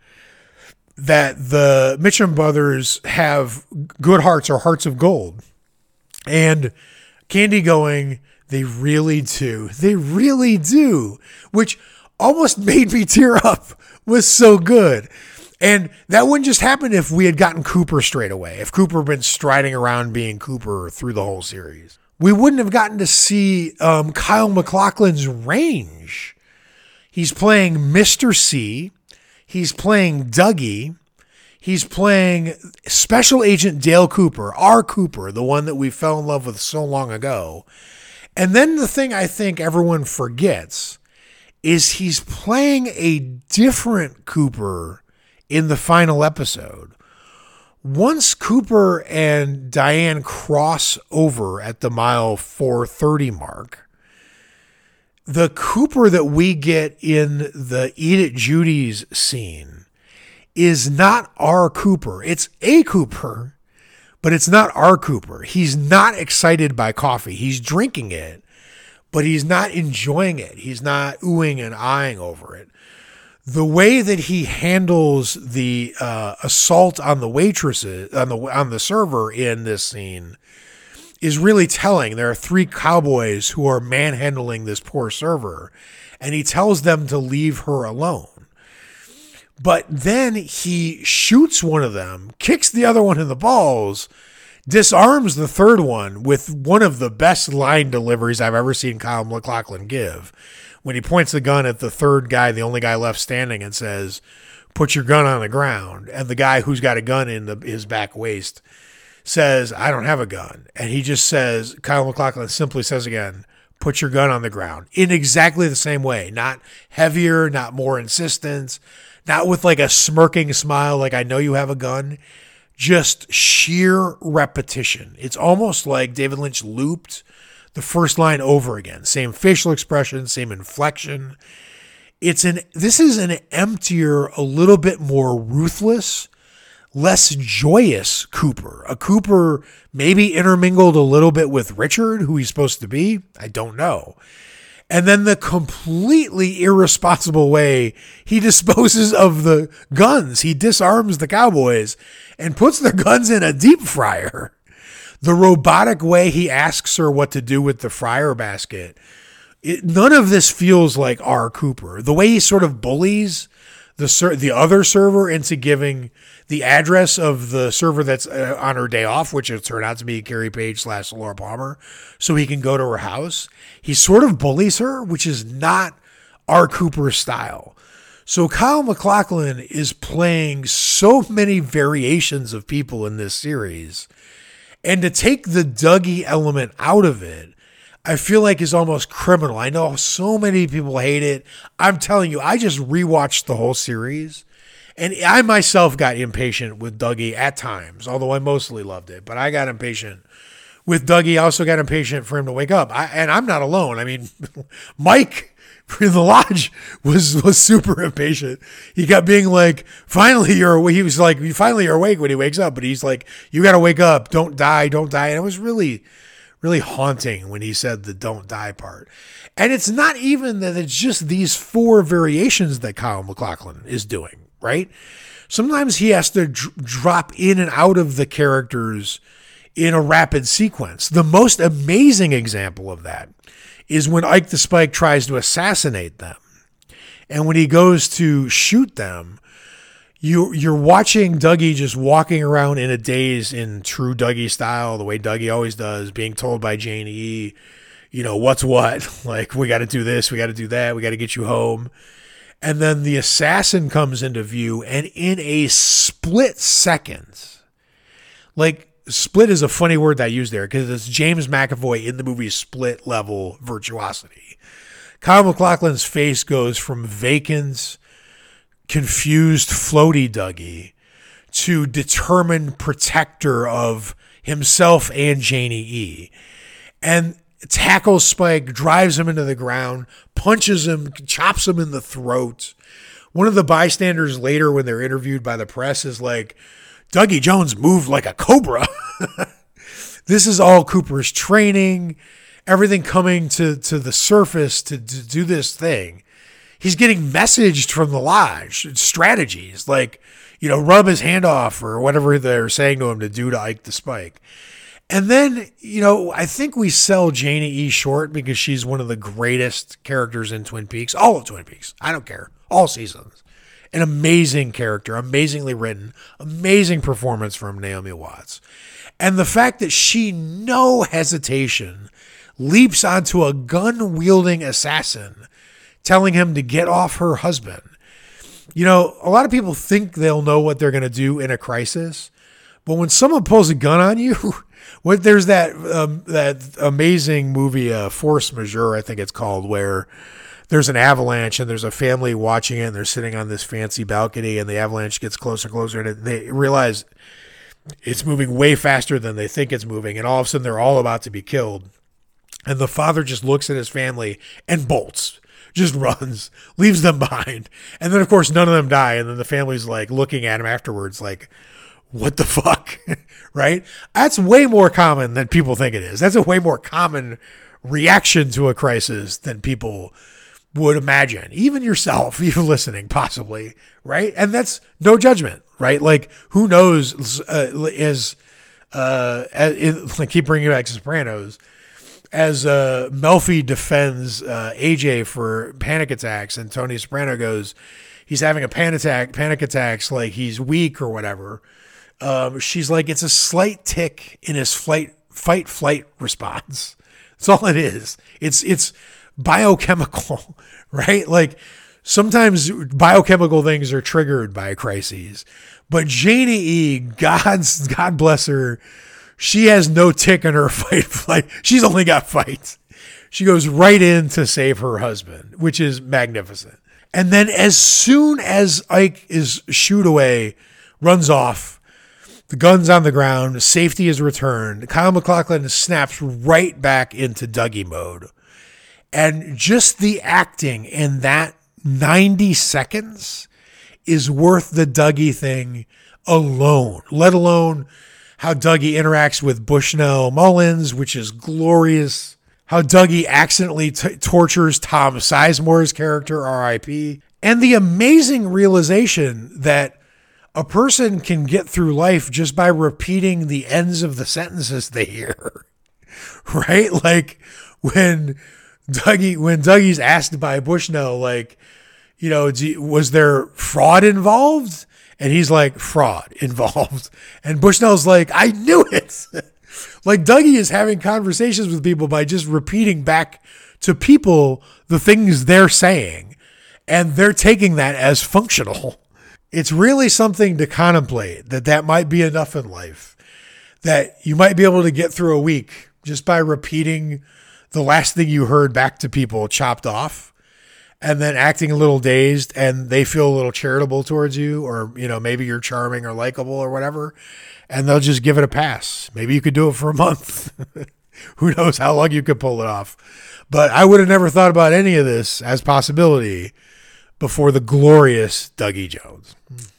that the Mitchum brothers have good hearts or hearts of gold. And Candy going, "They really do. They really do," which almost made me tear up. Was so good. And that wouldn't just happen if we had gotten Cooper straight away, if Cooper had been striding around being Cooper through the whole series. We wouldn't have gotten to see um, Kyle MacLachlan's range. He's playing Mister C. He's playing Dougie. He's playing Special Agent Dale Cooper, our Cooper, the one that we fell in love with so long ago. And then the thing I think everyone forgets is he's playing a different Cooper in the final episode. Once Cooper and Diane cross over at the mile four thirty mark, the Cooper that we get in the Eat It Judy's scene is not our Cooper. It's a Cooper, but it's not our Cooper. He's not excited by coffee. He's drinking it, but he's not enjoying it. He's not oohing and eyeing over it. The way that he handles the uh, assault on the waitresses, on the on the server in this scene is really telling. There are three cowboys who are manhandling this poor server, and he tells them to leave her alone. But then he shoots one of them, kicks the other one in the balls, disarms the third one with one of the best line deliveries I've ever seen Kyle MacLachlan give. When he points the gun at the third guy, the only guy left standing, and says, "Put your gun on the ground." And the guy who's got a gun in the, his back waist says, "I don't have a gun." And he just says, Kyle MacLachlan simply says again, "Put your gun on the ground," in exactly the same way. Not heavier, not more insistence, not with like a smirking smile like, "I know you have a gun." Just sheer repetition. It's almost like David Lynch looped the first line over again. Same facial expression, same inflection. It's an, this is an emptier, a little bit more ruthless, less joyous Cooper. A Cooper maybe intermingled a little bit with Richard, who he's supposed to be. I don't know. And then the completely irresponsible way he disposes of the guns. He disarms the cowboys and puts the guns in a deep fryer. The robotic way he asks her what to do with the fryer basket. It, none of this feels like R. Cooper. The way he sort of bullies the ser- the other server into giving the address of the server that's uh, on her day off, which it turned out to be Carrie Page slash Laura Palmer, so he can go to her house. He sort of bullies her, which is not R. Cooper's style. So Kyle MacLachlan is playing so many variations of people in this series. And to take the Dougie element out of it, I feel like is almost criminal. I know so many people hate it. I'm telling you, I just rewatched the whole series, and I myself got impatient with Dougie at times, although I mostly loved it. But I got impatient with Dougie. I also got impatient for him to wake up. I, and I'm not alone. I mean, Mike in the lodge was was super impatient. He kept being like, finally you're awake. He was like, finally you're awake when he wakes up. But he's like, you got to wake up. Don't die. Don't die. And it was really... really haunting when he said the don't die part. And it's not even that it's just these four variations that Kyle MacLachlan is doing, right? Sometimes he has to dr- drop in and out of the characters in a rapid sequence. The most amazing example of that is when Ike the Spike tries to assassinate them. And when he goes to shoot them, You, you're watching Dougie just walking around in a daze in true Dougie style, the way Dougie always does, being told by Janie E, you know, what's what? Like, we got to do this, we got to do that, we got to get you home. And then the assassin comes into view, and in a split second, like, split is a funny word that I use there because it's James McAvoy in the movie Split level virtuosity. Kyle MacLachlan's face goes from vacant, confused, floaty Dougie to determined protector of himself and Janie E. And tackles Spike, drives him into the ground, punches him, chops him in the throat. One of the bystanders later, when they're interviewed by the press, is like, Dougie Jones moved like a cobra. This is all Cooper's training, everything coming to, to the surface to, to do this thing. He's getting messaged from the lodge, strategies like, you know, rub his hand off or whatever they're saying to him to do to Ike the Spike. And then, you know, I think we sell Janie E short because she's one of the greatest characters in Twin Peaks, all of Twin Peaks. I don't care. All seasons. An amazing character, amazingly written, amazing performance from Naomi Watts. And the fact that she, no hesitation, leaps onto a gun-wielding assassin telling him to get off her husband. You know, a lot of people think they'll know what they're going to do in a crisis, but when someone pulls a gun on you, when there's that um, that amazing movie, uh, Force Majeure, I think it's called, where there's an avalanche and there's a family watching it and they're sitting on this fancy balcony and the avalanche gets closer and closer and they realize it's moving way faster than they think it's moving, and all of a sudden they're all about to be killed. And the father just looks at his family and bolts. Just runs, leaves them behind. And then, of course, none of them die. And then the family's like looking at him afterwards like, what the fuck? Right? That's way more common than people think it is. That's a way more common reaction to a crisis than people would imagine. Even yourself, even listening, possibly. Right? And that's no judgment. Right? Like, who knows, uh, is, uh, as, like, keep bringing back Sopranos, as uh, Melfi defends uh, A J for panic attacks, and Tony Soprano goes, he's having a panic attack, panic attacks, like he's weak or whatever. Um, she's like, it's a slight tick in his flight, fight, flight response. That's all it is. It's it's biochemical, right? Like sometimes biochemical things are triggered by crises, but Janie E, God's God bless her. She has no tick in her fight flight. She's only got fights. She goes right in to save her husband, which is magnificent. And then as soon as Ike is shooed away, runs off, The gun's on the ground. Safety is returned. Kyle MacLachlan snaps right back into Dougie mode. And just the acting in that ninety seconds is worth the Dougie thing alone, let alone how Dougie interacts with Bushnell Mullins, which is glorious. How Dougie accidentally t- tortures Tom Sizemore's character, R I P. And the amazing realization that a person can get through life just by repeating the ends of the sentences they hear. Right? Like when Dougie, when Dougie's asked by Bushnell, like, you know, was there fraud involved? And he's like, fraud involved. And Bushnell's like, I knew it. Like Dougie is having conversations with people by just repeating back to people the things they're saying. And they're taking that as functional. It's really something to contemplate that that might be enough in life. That you might be able to get through a week just by repeating the last thing you heard back to people chopped off and then acting a little dazed and they feel a little charitable towards you, or, you know, maybe you're charming or likable or whatever, and they'll just give it a pass. Maybe you could do it for a month. Who knows how long you could pull it off. But I would have never thought about any of this as possibility before the glorious Dougie Jones.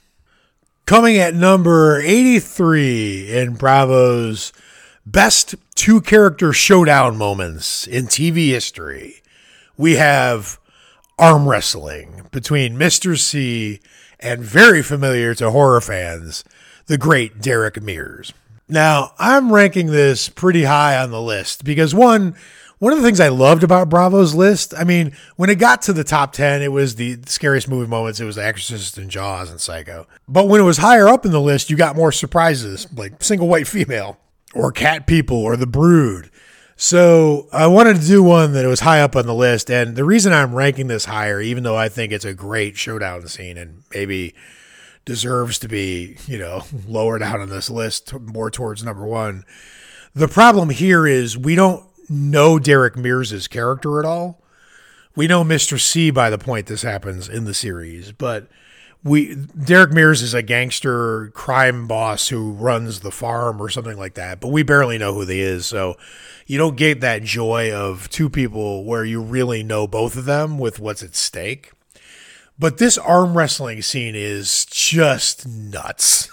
Coming at number eighty-three in Bravo's best two-character showdown moments in T V history, we have arm wrestling between Mister C and, very familiar to horror fans, the great Derek Mears. Now, I'm ranking this pretty high on the list because, one, one of the things I loved about Bravo's list, I mean, when it got to the top ten, it was the scariest movie moments. It was The Exorcist and Jaws and Psycho. But when it was higher up in the list, you got more surprises, like Single White Female or Cat People or The Brood. So I wanted to do one that was high up on the list. And the reason I'm ranking this higher, even though I think it's a great showdown scene and maybe deserves to be, you know, lower down on this list, more towards number one. The problem here is we don't know Derek Mears' character at all. We know Mister C by the point this happens in the series, but we Derek Mears is a gangster crime boss who runs the farm or something like that, but we barely know who he is. So you don't get that joy of two people where you really know both of them with what's at stake. But this arm wrestling scene is just nuts.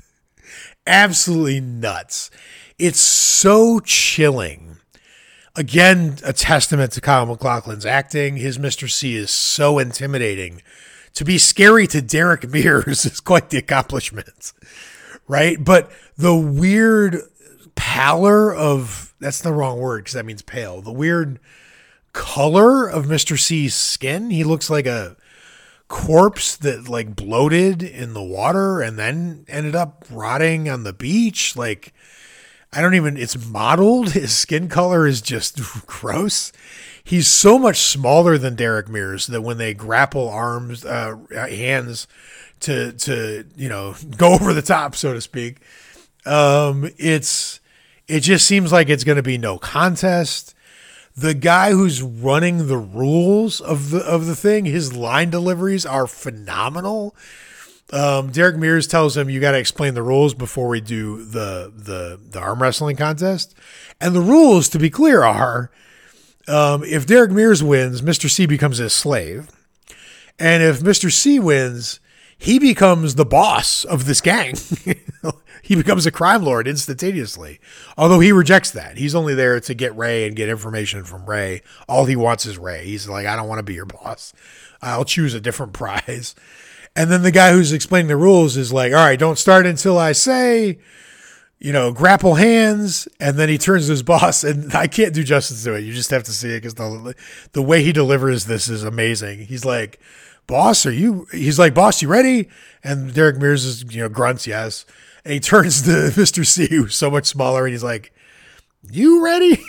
Absolutely nuts. It's so chilling. Again, a testament to Kyle MacLachlan's acting. His Mister C is so intimidating. To be scary to Derek Mears is quite the accomplishment, right? But the weird pallor of, that's the wrong word because that means pale. The weird color of Mister C's skin. He looks like a corpse that like bloated in the water and then ended up rotting on the beach. Like, I don't even, it's mottled. His skin color is just gross. He's so much smaller than Derek Mears that when they grapple arms, uh, hands to, to, you know, go over the top, so to speak. Um, it's, it just seems like it's going to be no contest. The guy who's running the rules of the, of the thing, his line deliveries are phenomenal. Um, Derek Mears tells him, you got to explain the rules before we do the, the, the arm wrestling contest. And the rules, to be clear, are, um, if Derek Mears wins, Mister C becomes his slave. And if Mister C wins, he becomes the boss of this gang. He becomes a crime lord instantaneously. Although he rejects that. He's only there to get Ray and get information from Ray. All he wants is Ray. He's like, I don't want to be your boss. I'll choose a different prize. And then the guy who's explaining the rules is like, all right, don't start until I say, you know, grapple hands. And then he turns to his boss, and I can't do justice to it. You just have to see it because the, the way he delivers this is amazing. He's like, boss, are you, he's like, boss, you ready? And Derek Mears is, you know, grunts, yes. And he turns to Mister C, who's so much smaller, and he's like, you ready?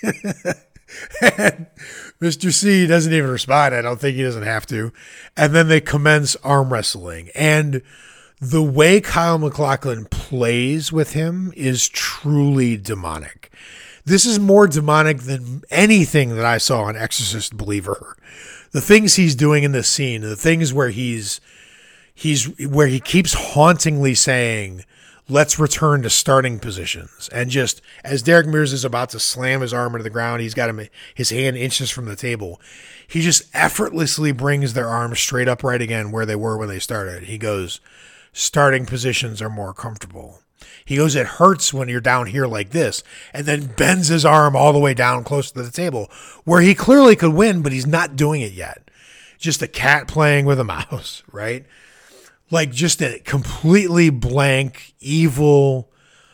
And Mister C doesn't even respond. I don't think he doesn't have to. And then they commence arm wrestling. And the way Kyle MacLachlan plays with him is truly demonic. This is more demonic than anything that I saw on Exorcist Believer. The things he's doing in this scene, the things where he's he's where he keeps hauntingly saying, let's return to starting positions. And just as Derek Mears is about to slam his arm into the ground, he's got him, his hand inches from the table. He just effortlessly brings their arms straight upright again where they were when they started. He goes, starting positions are more comfortable. He goes, it hurts when you're down here like this, and then bends his arm all the way down close to the table where he clearly could win, but he's not doing it yet. Just a cat playing with a mouse, right? Like just a completely blank, evil,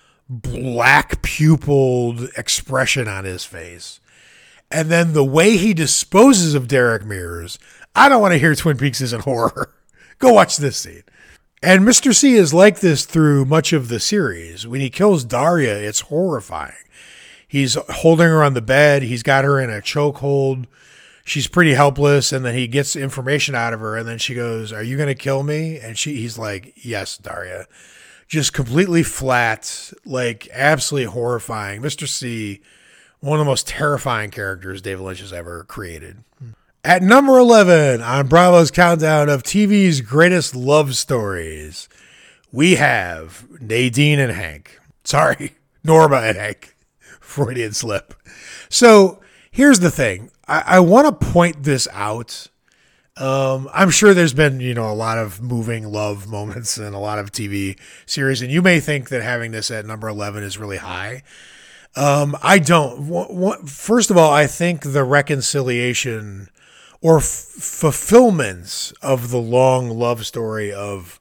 black pupiled expression on his face. And then the way he disposes of Derek Mears, I don't want to hear Twin Peaks isn't horror. Go watch this scene. And Mister C is like this through much of the series. When he kills Daria, it's horrifying. He's holding her on the bed. He's got her in a chokehold. She's pretty helpless. And then he gets information out of her. And then she goes, are you going to kill me? And she, he's like, yes, Daria. Just completely flat, like absolutely horrifying. Mister C, one of the most terrifying characters David Lynch has ever created. At number eleven on Bravo's countdown of T V's greatest love stories, we have Nadine and Hank. Sorry, Norma and Hank. Freudian slip. So here's the thing. I, I want to point this out. Um, I'm sure there's been, you know, a lot of moving love moments in a lot of T V series, and you may think that having this at number eleven is really high. Um, I don't. First of all, I think the reconciliation or f- fulfillments of the long love story of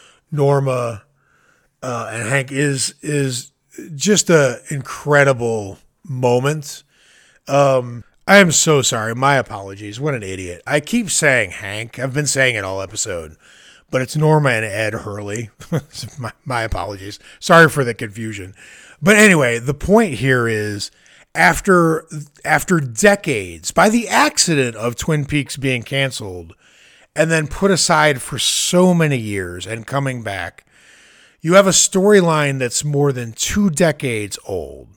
Norma uh, and Hank is is just a incredible moment. Um, I am so sorry. My apologies. What an idiot. I keep saying Hank. I've been saying it all episode, but it's Norma and Ed Hurley. my, my apologies. Sorry for the confusion. But anyway, the point here is after after decades, by the accident of Twin Peaks being canceled and then put aside for so many years and coming back, you have a storyline that's more than two decades old.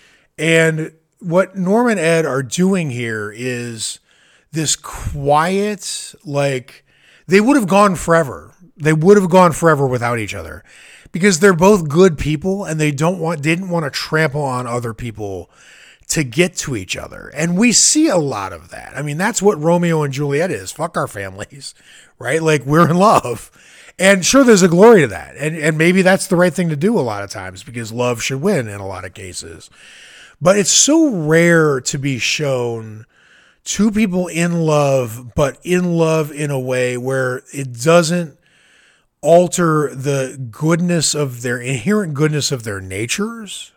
And what Norm and Ed are doing here is this quiet, like they would have gone forever. They would have gone forever without each other because they're both good people and they don't want, didn't want to trample on other people to get to each other. And we see a lot of that. I mean, that's what Romeo and Juliet is. Fuck our families, right? Like we're in love. And sure, there's a glory to that. And, and maybe that's the right thing to do a lot of times because love should win in a lot of cases. But it's so rare to be shown two people in love, but in love in a way where it doesn't alter the goodness of their inherent goodness of their natures.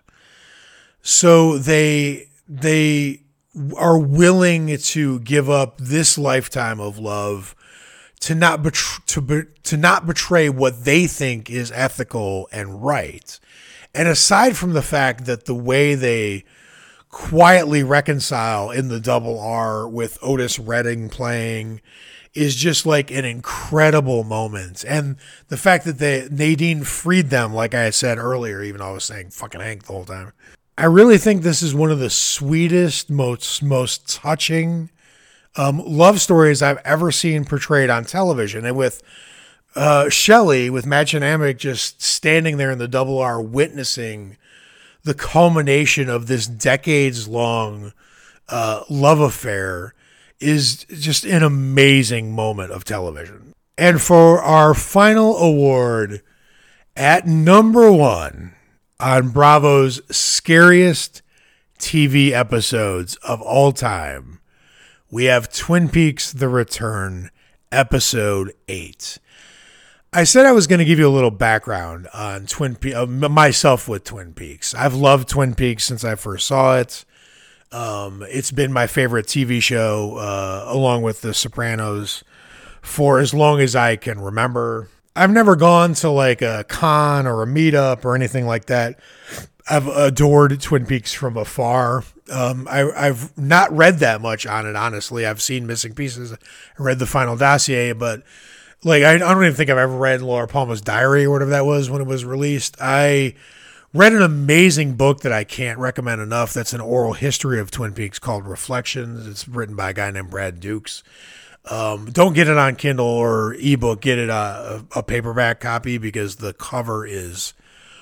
So they they are willing to give up this lifetime of love to not betray, to be, to not betray what they think is ethical and right. And aside from the fact that the way they quietly reconcile in the double R with Otis Redding playing is just like an incredible moment. And the fact that they Nadine freed them, like I said earlier, even though I was saying fucking Hank the whole time. I really think this is one of the sweetest, most, most touching um, love stories I've ever seen portrayed on television. And with uh, Shelley, with Mädchen Amick just standing there in the double R witnessing the culmination of this decades-long uh, love affair is just an amazing moment of television. And for our final award, at number one on Bravo's scariest T V episodes of all time, we have Twin Peaks: The Return, episode eight. I said I was going to give you a little background on Twin Peaks, uh, myself with Twin Peaks. I've loved Twin Peaks since I first saw it. Um, it's been my favorite T V show, uh, along with The Sopranos, for as long as I can remember. I've never gone to like a con or a meetup or anything like that. I've adored Twin Peaks from afar. Um, I, I've not read that much on it, honestly. I've seen Missing Pieces. I read the final dossier, but like I, I don't even think I've ever read Laura Palmer's Diary or whatever that was when it was released. I read an amazing book that I can't recommend enough. That's an oral history of Twin Peaks called Reflections. It's written by a guy named Brad Dukes. Um, don't get it on Kindle or ebook. Get it a, a paperback copy because the cover is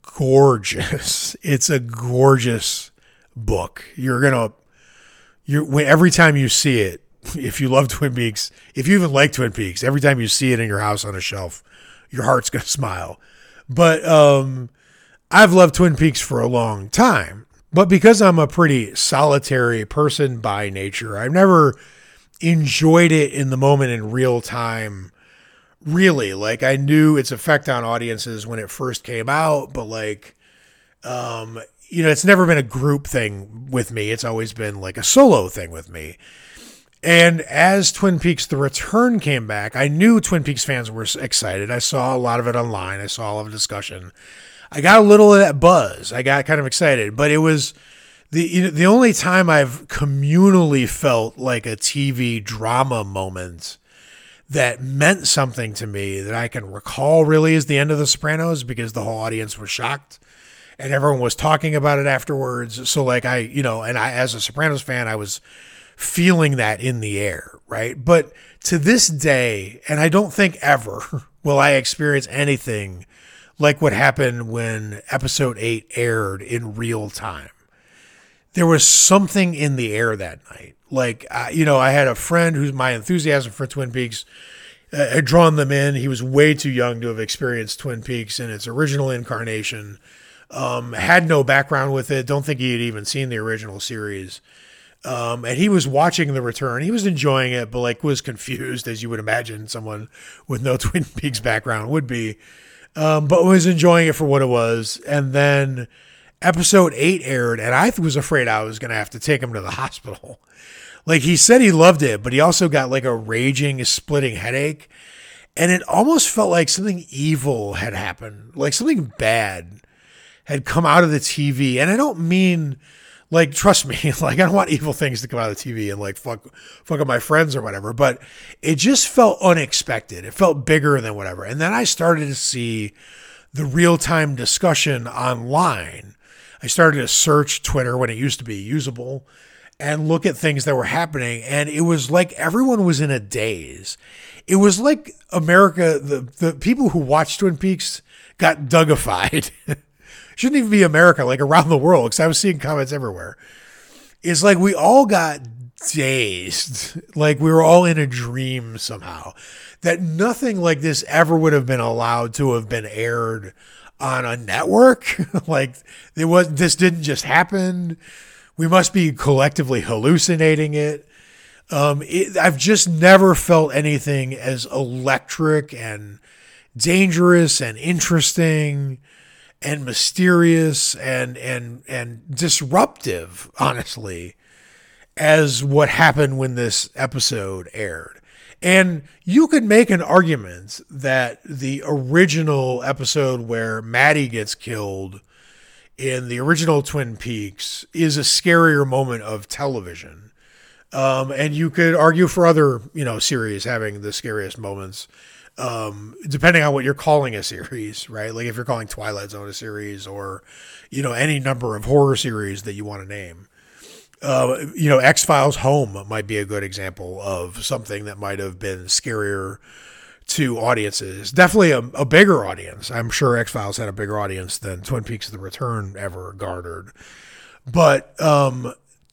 gorgeous. It's a gorgeous book. You're gonna, you every time you see it, if you love Twin Peaks, if you even like Twin Peaks, every time you see it in your house on a shelf, your heart's gonna smile. But um, I've loved Twin Peaks for a long time. But because I'm a pretty solitary person by nature, I've never enjoyed it in the moment in real time. Really, like I knew its effect on audiences when it first came out, but like, um, you know, it's never been a group thing with me. It's always been like a solo thing with me. And as Twin Peaks The Return came back, I knew Twin Peaks fans were excited. I saw a lot of it online. I saw a lot of discussion. I got a little of that buzz. I got kind of excited, but it was the you know, the only time I've communally felt like a T V drama moment that meant something to me that I can recall really is the end of The Sopranos, because the whole audience was shocked and everyone was talking about it afterwards. So like I, you know, and I, as a Sopranos fan, I was feeling that in the air, right? But to this day, and I don't think ever will I experience anything like what happened when episode eight aired in real time. There was something in the air that night. Like, uh, you know, I had a friend who's my enthusiasm for Twin Peaks uh, had drawn them in. He was way too young to have experienced Twin Peaks in its original incarnation. Um, had no background with it. Don't think he had even seen the original series. Um, and he was watching The Return. He was enjoying it, but like was confused, as you would imagine someone with no Twin Peaks background would be. Um, but was enjoying it for what it was. And then episode eight aired, and I was afraid I was going to have to take him to the hospital. Like, he said he loved it, but he also got like a raging, splitting headache. And it almost felt like something evil had happened. Like something bad had come out of the T V. And I don't mean, like, trust me, like, I don't want evil things to come out of the T V and like fuck, fuck up my friends or whatever. But it just felt unexpected. It felt bigger than whatever. And then I started to see the real-time discussion online. I started to search Twitter when it used to be usable and look at things that were happening. And it was like everyone was in a daze. It was like America, the, the people who watched Twin Peaks got Dougified. Shouldn't even be America, like around the world, because I was seeing comments everywhere. It's like we all got dazed. Like we were all in a dream somehow. That nothing like this ever would have been allowed to have been aired on a network. Like there was, this didn't just happen. We must be collectively hallucinating it. Um, it. I've just never felt anything as electric and dangerous and interesting and mysterious and and and disruptive, honestly, as what happened when this episode aired. And you could make an argument that the original episode where Maddie gets killed in the original Twin Peaks is a scarier moment of television. Um, and you could argue for other, you know, series having the scariest moments, um, depending on what you're calling a series, right? Like if you're calling Twilight Zone a series or, you know, any number of horror series that you want to name. Uh, you know, X-Files Home might be a good example of something that might have been scarier to audiences. Definitely a, a bigger audience. I'm sure X-Files had a bigger audience than Twin Peaks The Return ever garnered. But um,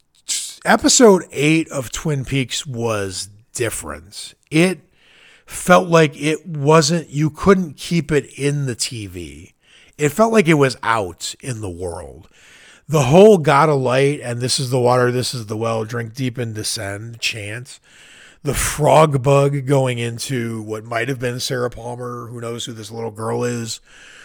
episode eight of Twin Peaks was different. It felt like it wasn't, you couldn't keep it in the T V. It felt like it was out in the world. The whole "God of Light" and "This is the water, this is the well, drink deep and descend" chant, the frog bug going into what might have been Sarah Palmer, who knows who this little girl is,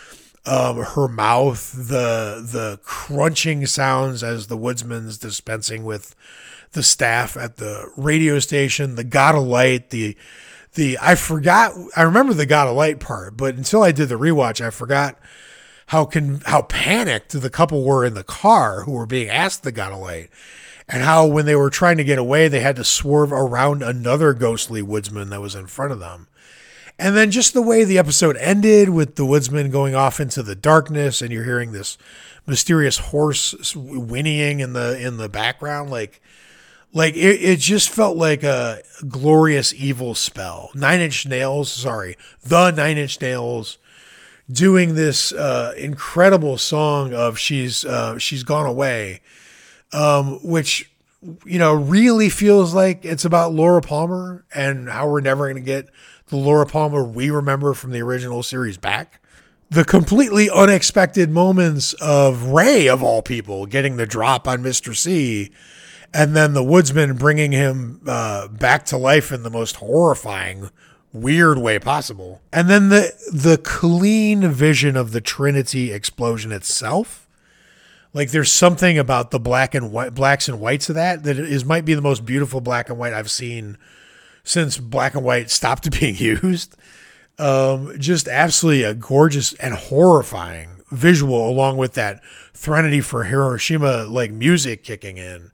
um, her mouth, the the crunching sounds as the woodsman's dispensing with the staff at the radio station, the "God of Light," the the I forgot, I remember the "God of Light" part, but until I did the rewatch, I forgot how can how panicked the couple were in the car who were being asked the "God of Light," and how when they were trying to get away, they had to swerve around another ghostly woodsman that was in front of them. And then just the way the episode ended with the woodsman going off into the darkness and you're hearing this mysterious horse whinnying in the in the background, like like it, it just felt like a glorious evil spell. Nine Inch Nails, sorry, the Nine Inch Nails doing this uh, incredible song of She's uh, She's Gone Away, um, which, you know, really feels like it's about Laura Palmer and how we're never going to get the Laura Palmer we remember from the original series back. The completely unexpected moments of Ray, of all people, getting the drop on Mister C, and then the Woodsman bringing him uh, back to life in the most horrifying, weird way possible. And then the the clean vision of the Trinity explosion itself. Like, there's something about the black and white, blacks and whites of that that is might be the most beautiful black and white I've seen since black and white stopped being used. Um, just absolutely a gorgeous and horrifying visual, along with that Threnody for Hiroshima like music kicking in.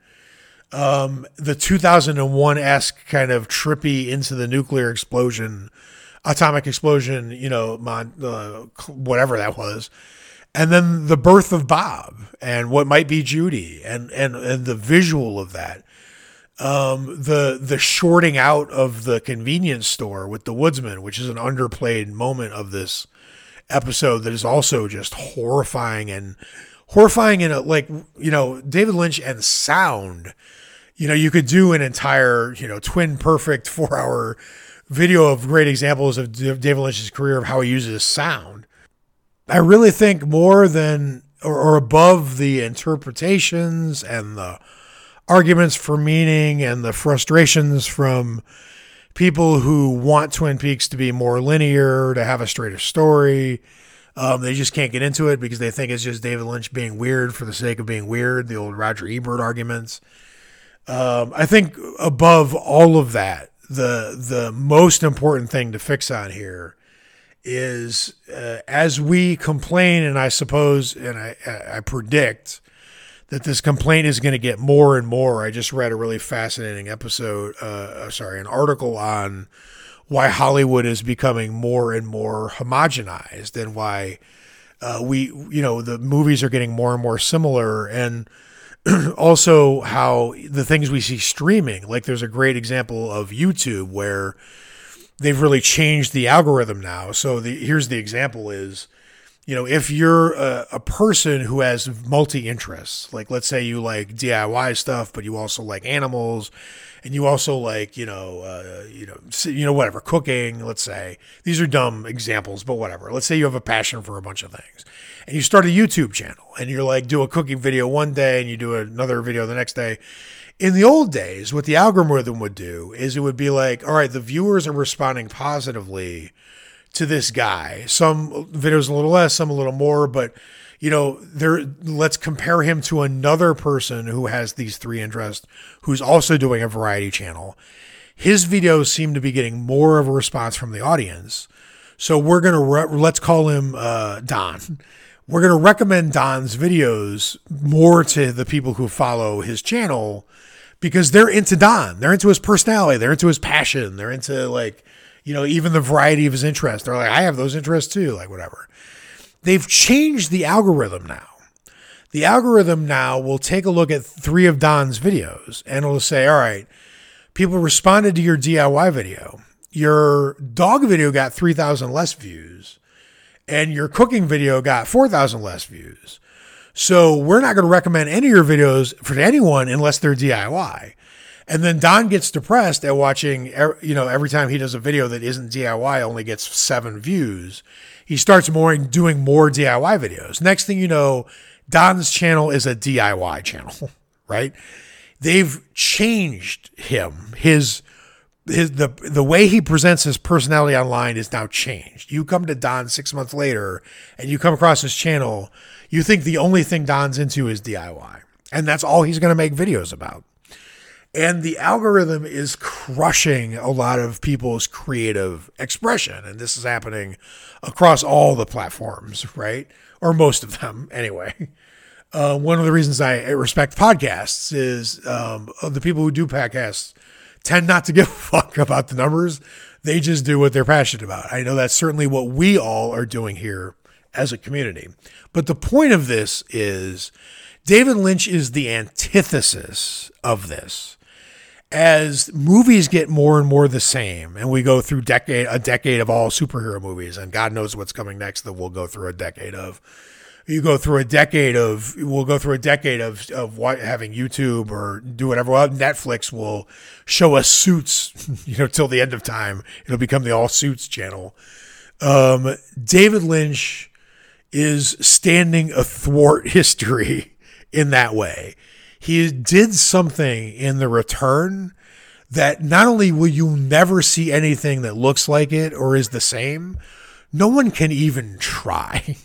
Um, the two thousand one-esque kind of trippy into the nuclear explosion, atomic explosion, you know, mon, uh, whatever that was. And then the birth of Bob and what might be Judy, and, and, and the visual of that. Um, the, the shorting out of the convenience store with the Woodsman, which is an underplayed moment of this episode that is also just horrifying and horrifying in a, like, you know, David Lynch and sound. You know, you could do an entire, you know, twin perfect four hour video of great examples of David Lynch's career of how he uses sound. I really think more than or, or above the interpretations and the arguments for meaning and the frustrations from people who want Twin Peaks to be more linear, to have a straighter story. Um, they just can't get into it because they think it's just David Lynch being weird for the sake of being weird. The old Roger Ebert arguments. Um, I think above all of that, the, the most important thing to fix on here is uh, as we complain, and I suppose, and I, I predict that this complaint is going to get more and more. I just read a really fascinating episode, uh, sorry, an article on why Hollywood is becoming more and more homogenized, and why uh, we, you know, the movies are getting more and more similar, and also how the things we see streaming, like there's a great example of YouTube where they've really changed the algorithm now. So the, here's the example is, you know, if you're a, a person who has multi-interests, like let's say you like D I Y stuff, but you also like animals, and you also like, you know, uh, you know, you know, whatever, cooking, let's say. These are dumb examples, but whatever. Let's say you have a passion for a bunch of things, and you start a YouTube channel, and you're like, do a cooking video one day, and you do another video the next day. In the old days, what the algorithm would do is it would be like, all right, the viewers are responding positively to this guy. Some videos a little less, some a little more, but you know, there, let's compare him to another person who has these three interests, who's also doing a variety channel. His videos seem to be getting more of a response from the audience. So we're going to, re- let's call him uh, Don. We're going to recommend Don's videos more to the people who follow his channel because they're into Don. They're into his personality. They're into his passion. They're into, like, you know, even the variety of his interests. They're like, I have those interests too, like whatever. They've changed the algorithm now. The algorithm now will take a look at three of Don's videos and it'll say, all right, people responded to your D I Y video. Your dog video got three thousand less views and your cooking video got four thousand less views. So we're not going to recommend any of your videos for anyone unless they're D I Y. And then Don gets depressed at watching, you know, every time he does a video that isn't D I Y only gets seven views. He starts more doing more D I Y videos. Next thing you know, Don's channel is a D I Y channel, right? They've changed him. His, his, the, the way he presents his personality online is now changed. You come to Don six months later and you come across his channel, you think the only thing Don's into is D I Y. And that's all he's going to make videos about. And the algorithm is crushing a lot of people's creative expression. And this is happening across all the platforms, right? Or most of them anyway. Uh, one of the reasons I respect podcasts is um, the people who do podcasts tend not to give a fuck about the numbers. They just do what they're passionate about. I know that's certainly what we all are doing here as a community. But the point of this is David Lynch is the antithesis of this. as movies get more and more the same, and we go through decade a decade of all superhero movies, and God knows what's coming next that we'll go through a decade of. You go through a decade of, we'll go through a decade of, of what, having YouTube or do whatever. Well, Netflix will show us Suits, you know, till the end of time. It'll become the All Suits channel. Um, David Lynch is standing athwart history in that way. He did something in The Return that not only will you never see anything that looks like it or is the same, no one can even try.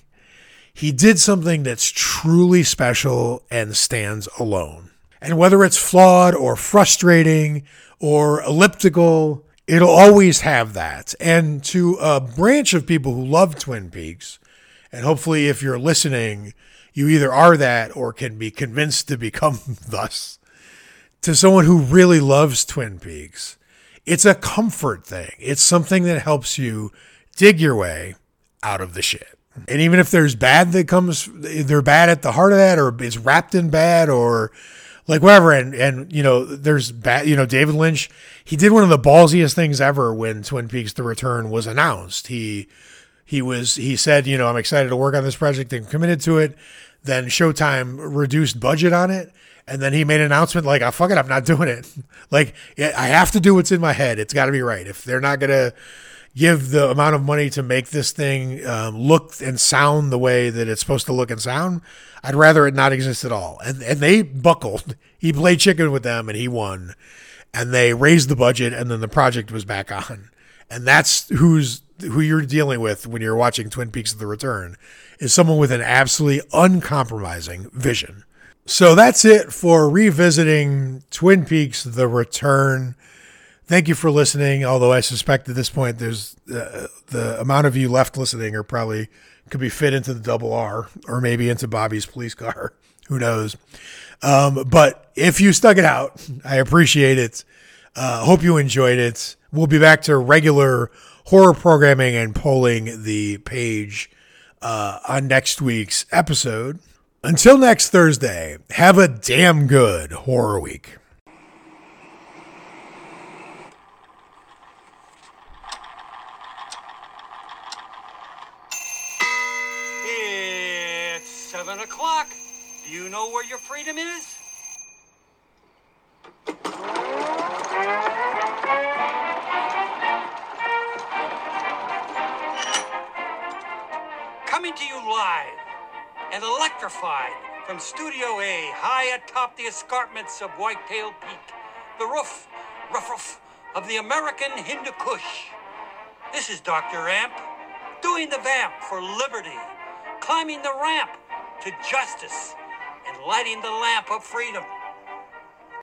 He did something that's truly special and stands alone. And whether it's flawed or frustrating or elliptical, it'll always have that. And to a branch of people who love Twin Peaks, and hopefully if you're listening, you either are that or can be convinced to become thus. To someone who really loves Twin Peaks, it's a comfort thing. It's something that helps you dig your way out of the shit. And even if there's bad that comes, they're bad at the heart of that, or it's wrapped in bad, or like whatever. And, and, you know, there's bad, you know, David Lynch, he did one of the ballsiest things ever when Twin Peaks: The Return was announced. He, he was, he said, you know, I'm excited to work on this project and committed to it. Then Showtime reduced budget on it. And then he made an announcement like, oh, fuck it, I'm not doing it. Like, I have to do what's in my head. It's got to be right. If they're not going to give the amount of money to make this thing um, look and sound the way that it's supposed to look and sound, I'd rather it not exist at all. And and they buckled. He played chicken with them and he won. And they raised the budget and then the project was back on. And that's who's who you're dealing with when you're watching Twin Peaks: The Return, is someone with an absolutely uncompromising vision. So that's it for revisiting Twin Peaks: The Return. Thank you for listening, although I suspect at this point there's uh, the amount of you left listening are probably could be fit into the double R or maybe into Bobby's police car. Who knows? Um, but if you stuck it out, I appreciate it. Uh, hope you enjoyed it. We'll be back to regular horror programming and polling the page uh, on next week's episode. Until next Thursday, have a damn good horror week. It's seven o'clock. Do you know where your freedom is? Coming to you live and electrified from Studio A, high atop the escarpments of Whitetail Peak, the roof, rough roof of the American Hindu Kush. This is Doctor Amp, doing the vamp for liberty, climbing the ramp to justice, and lighting the lamp of freedom.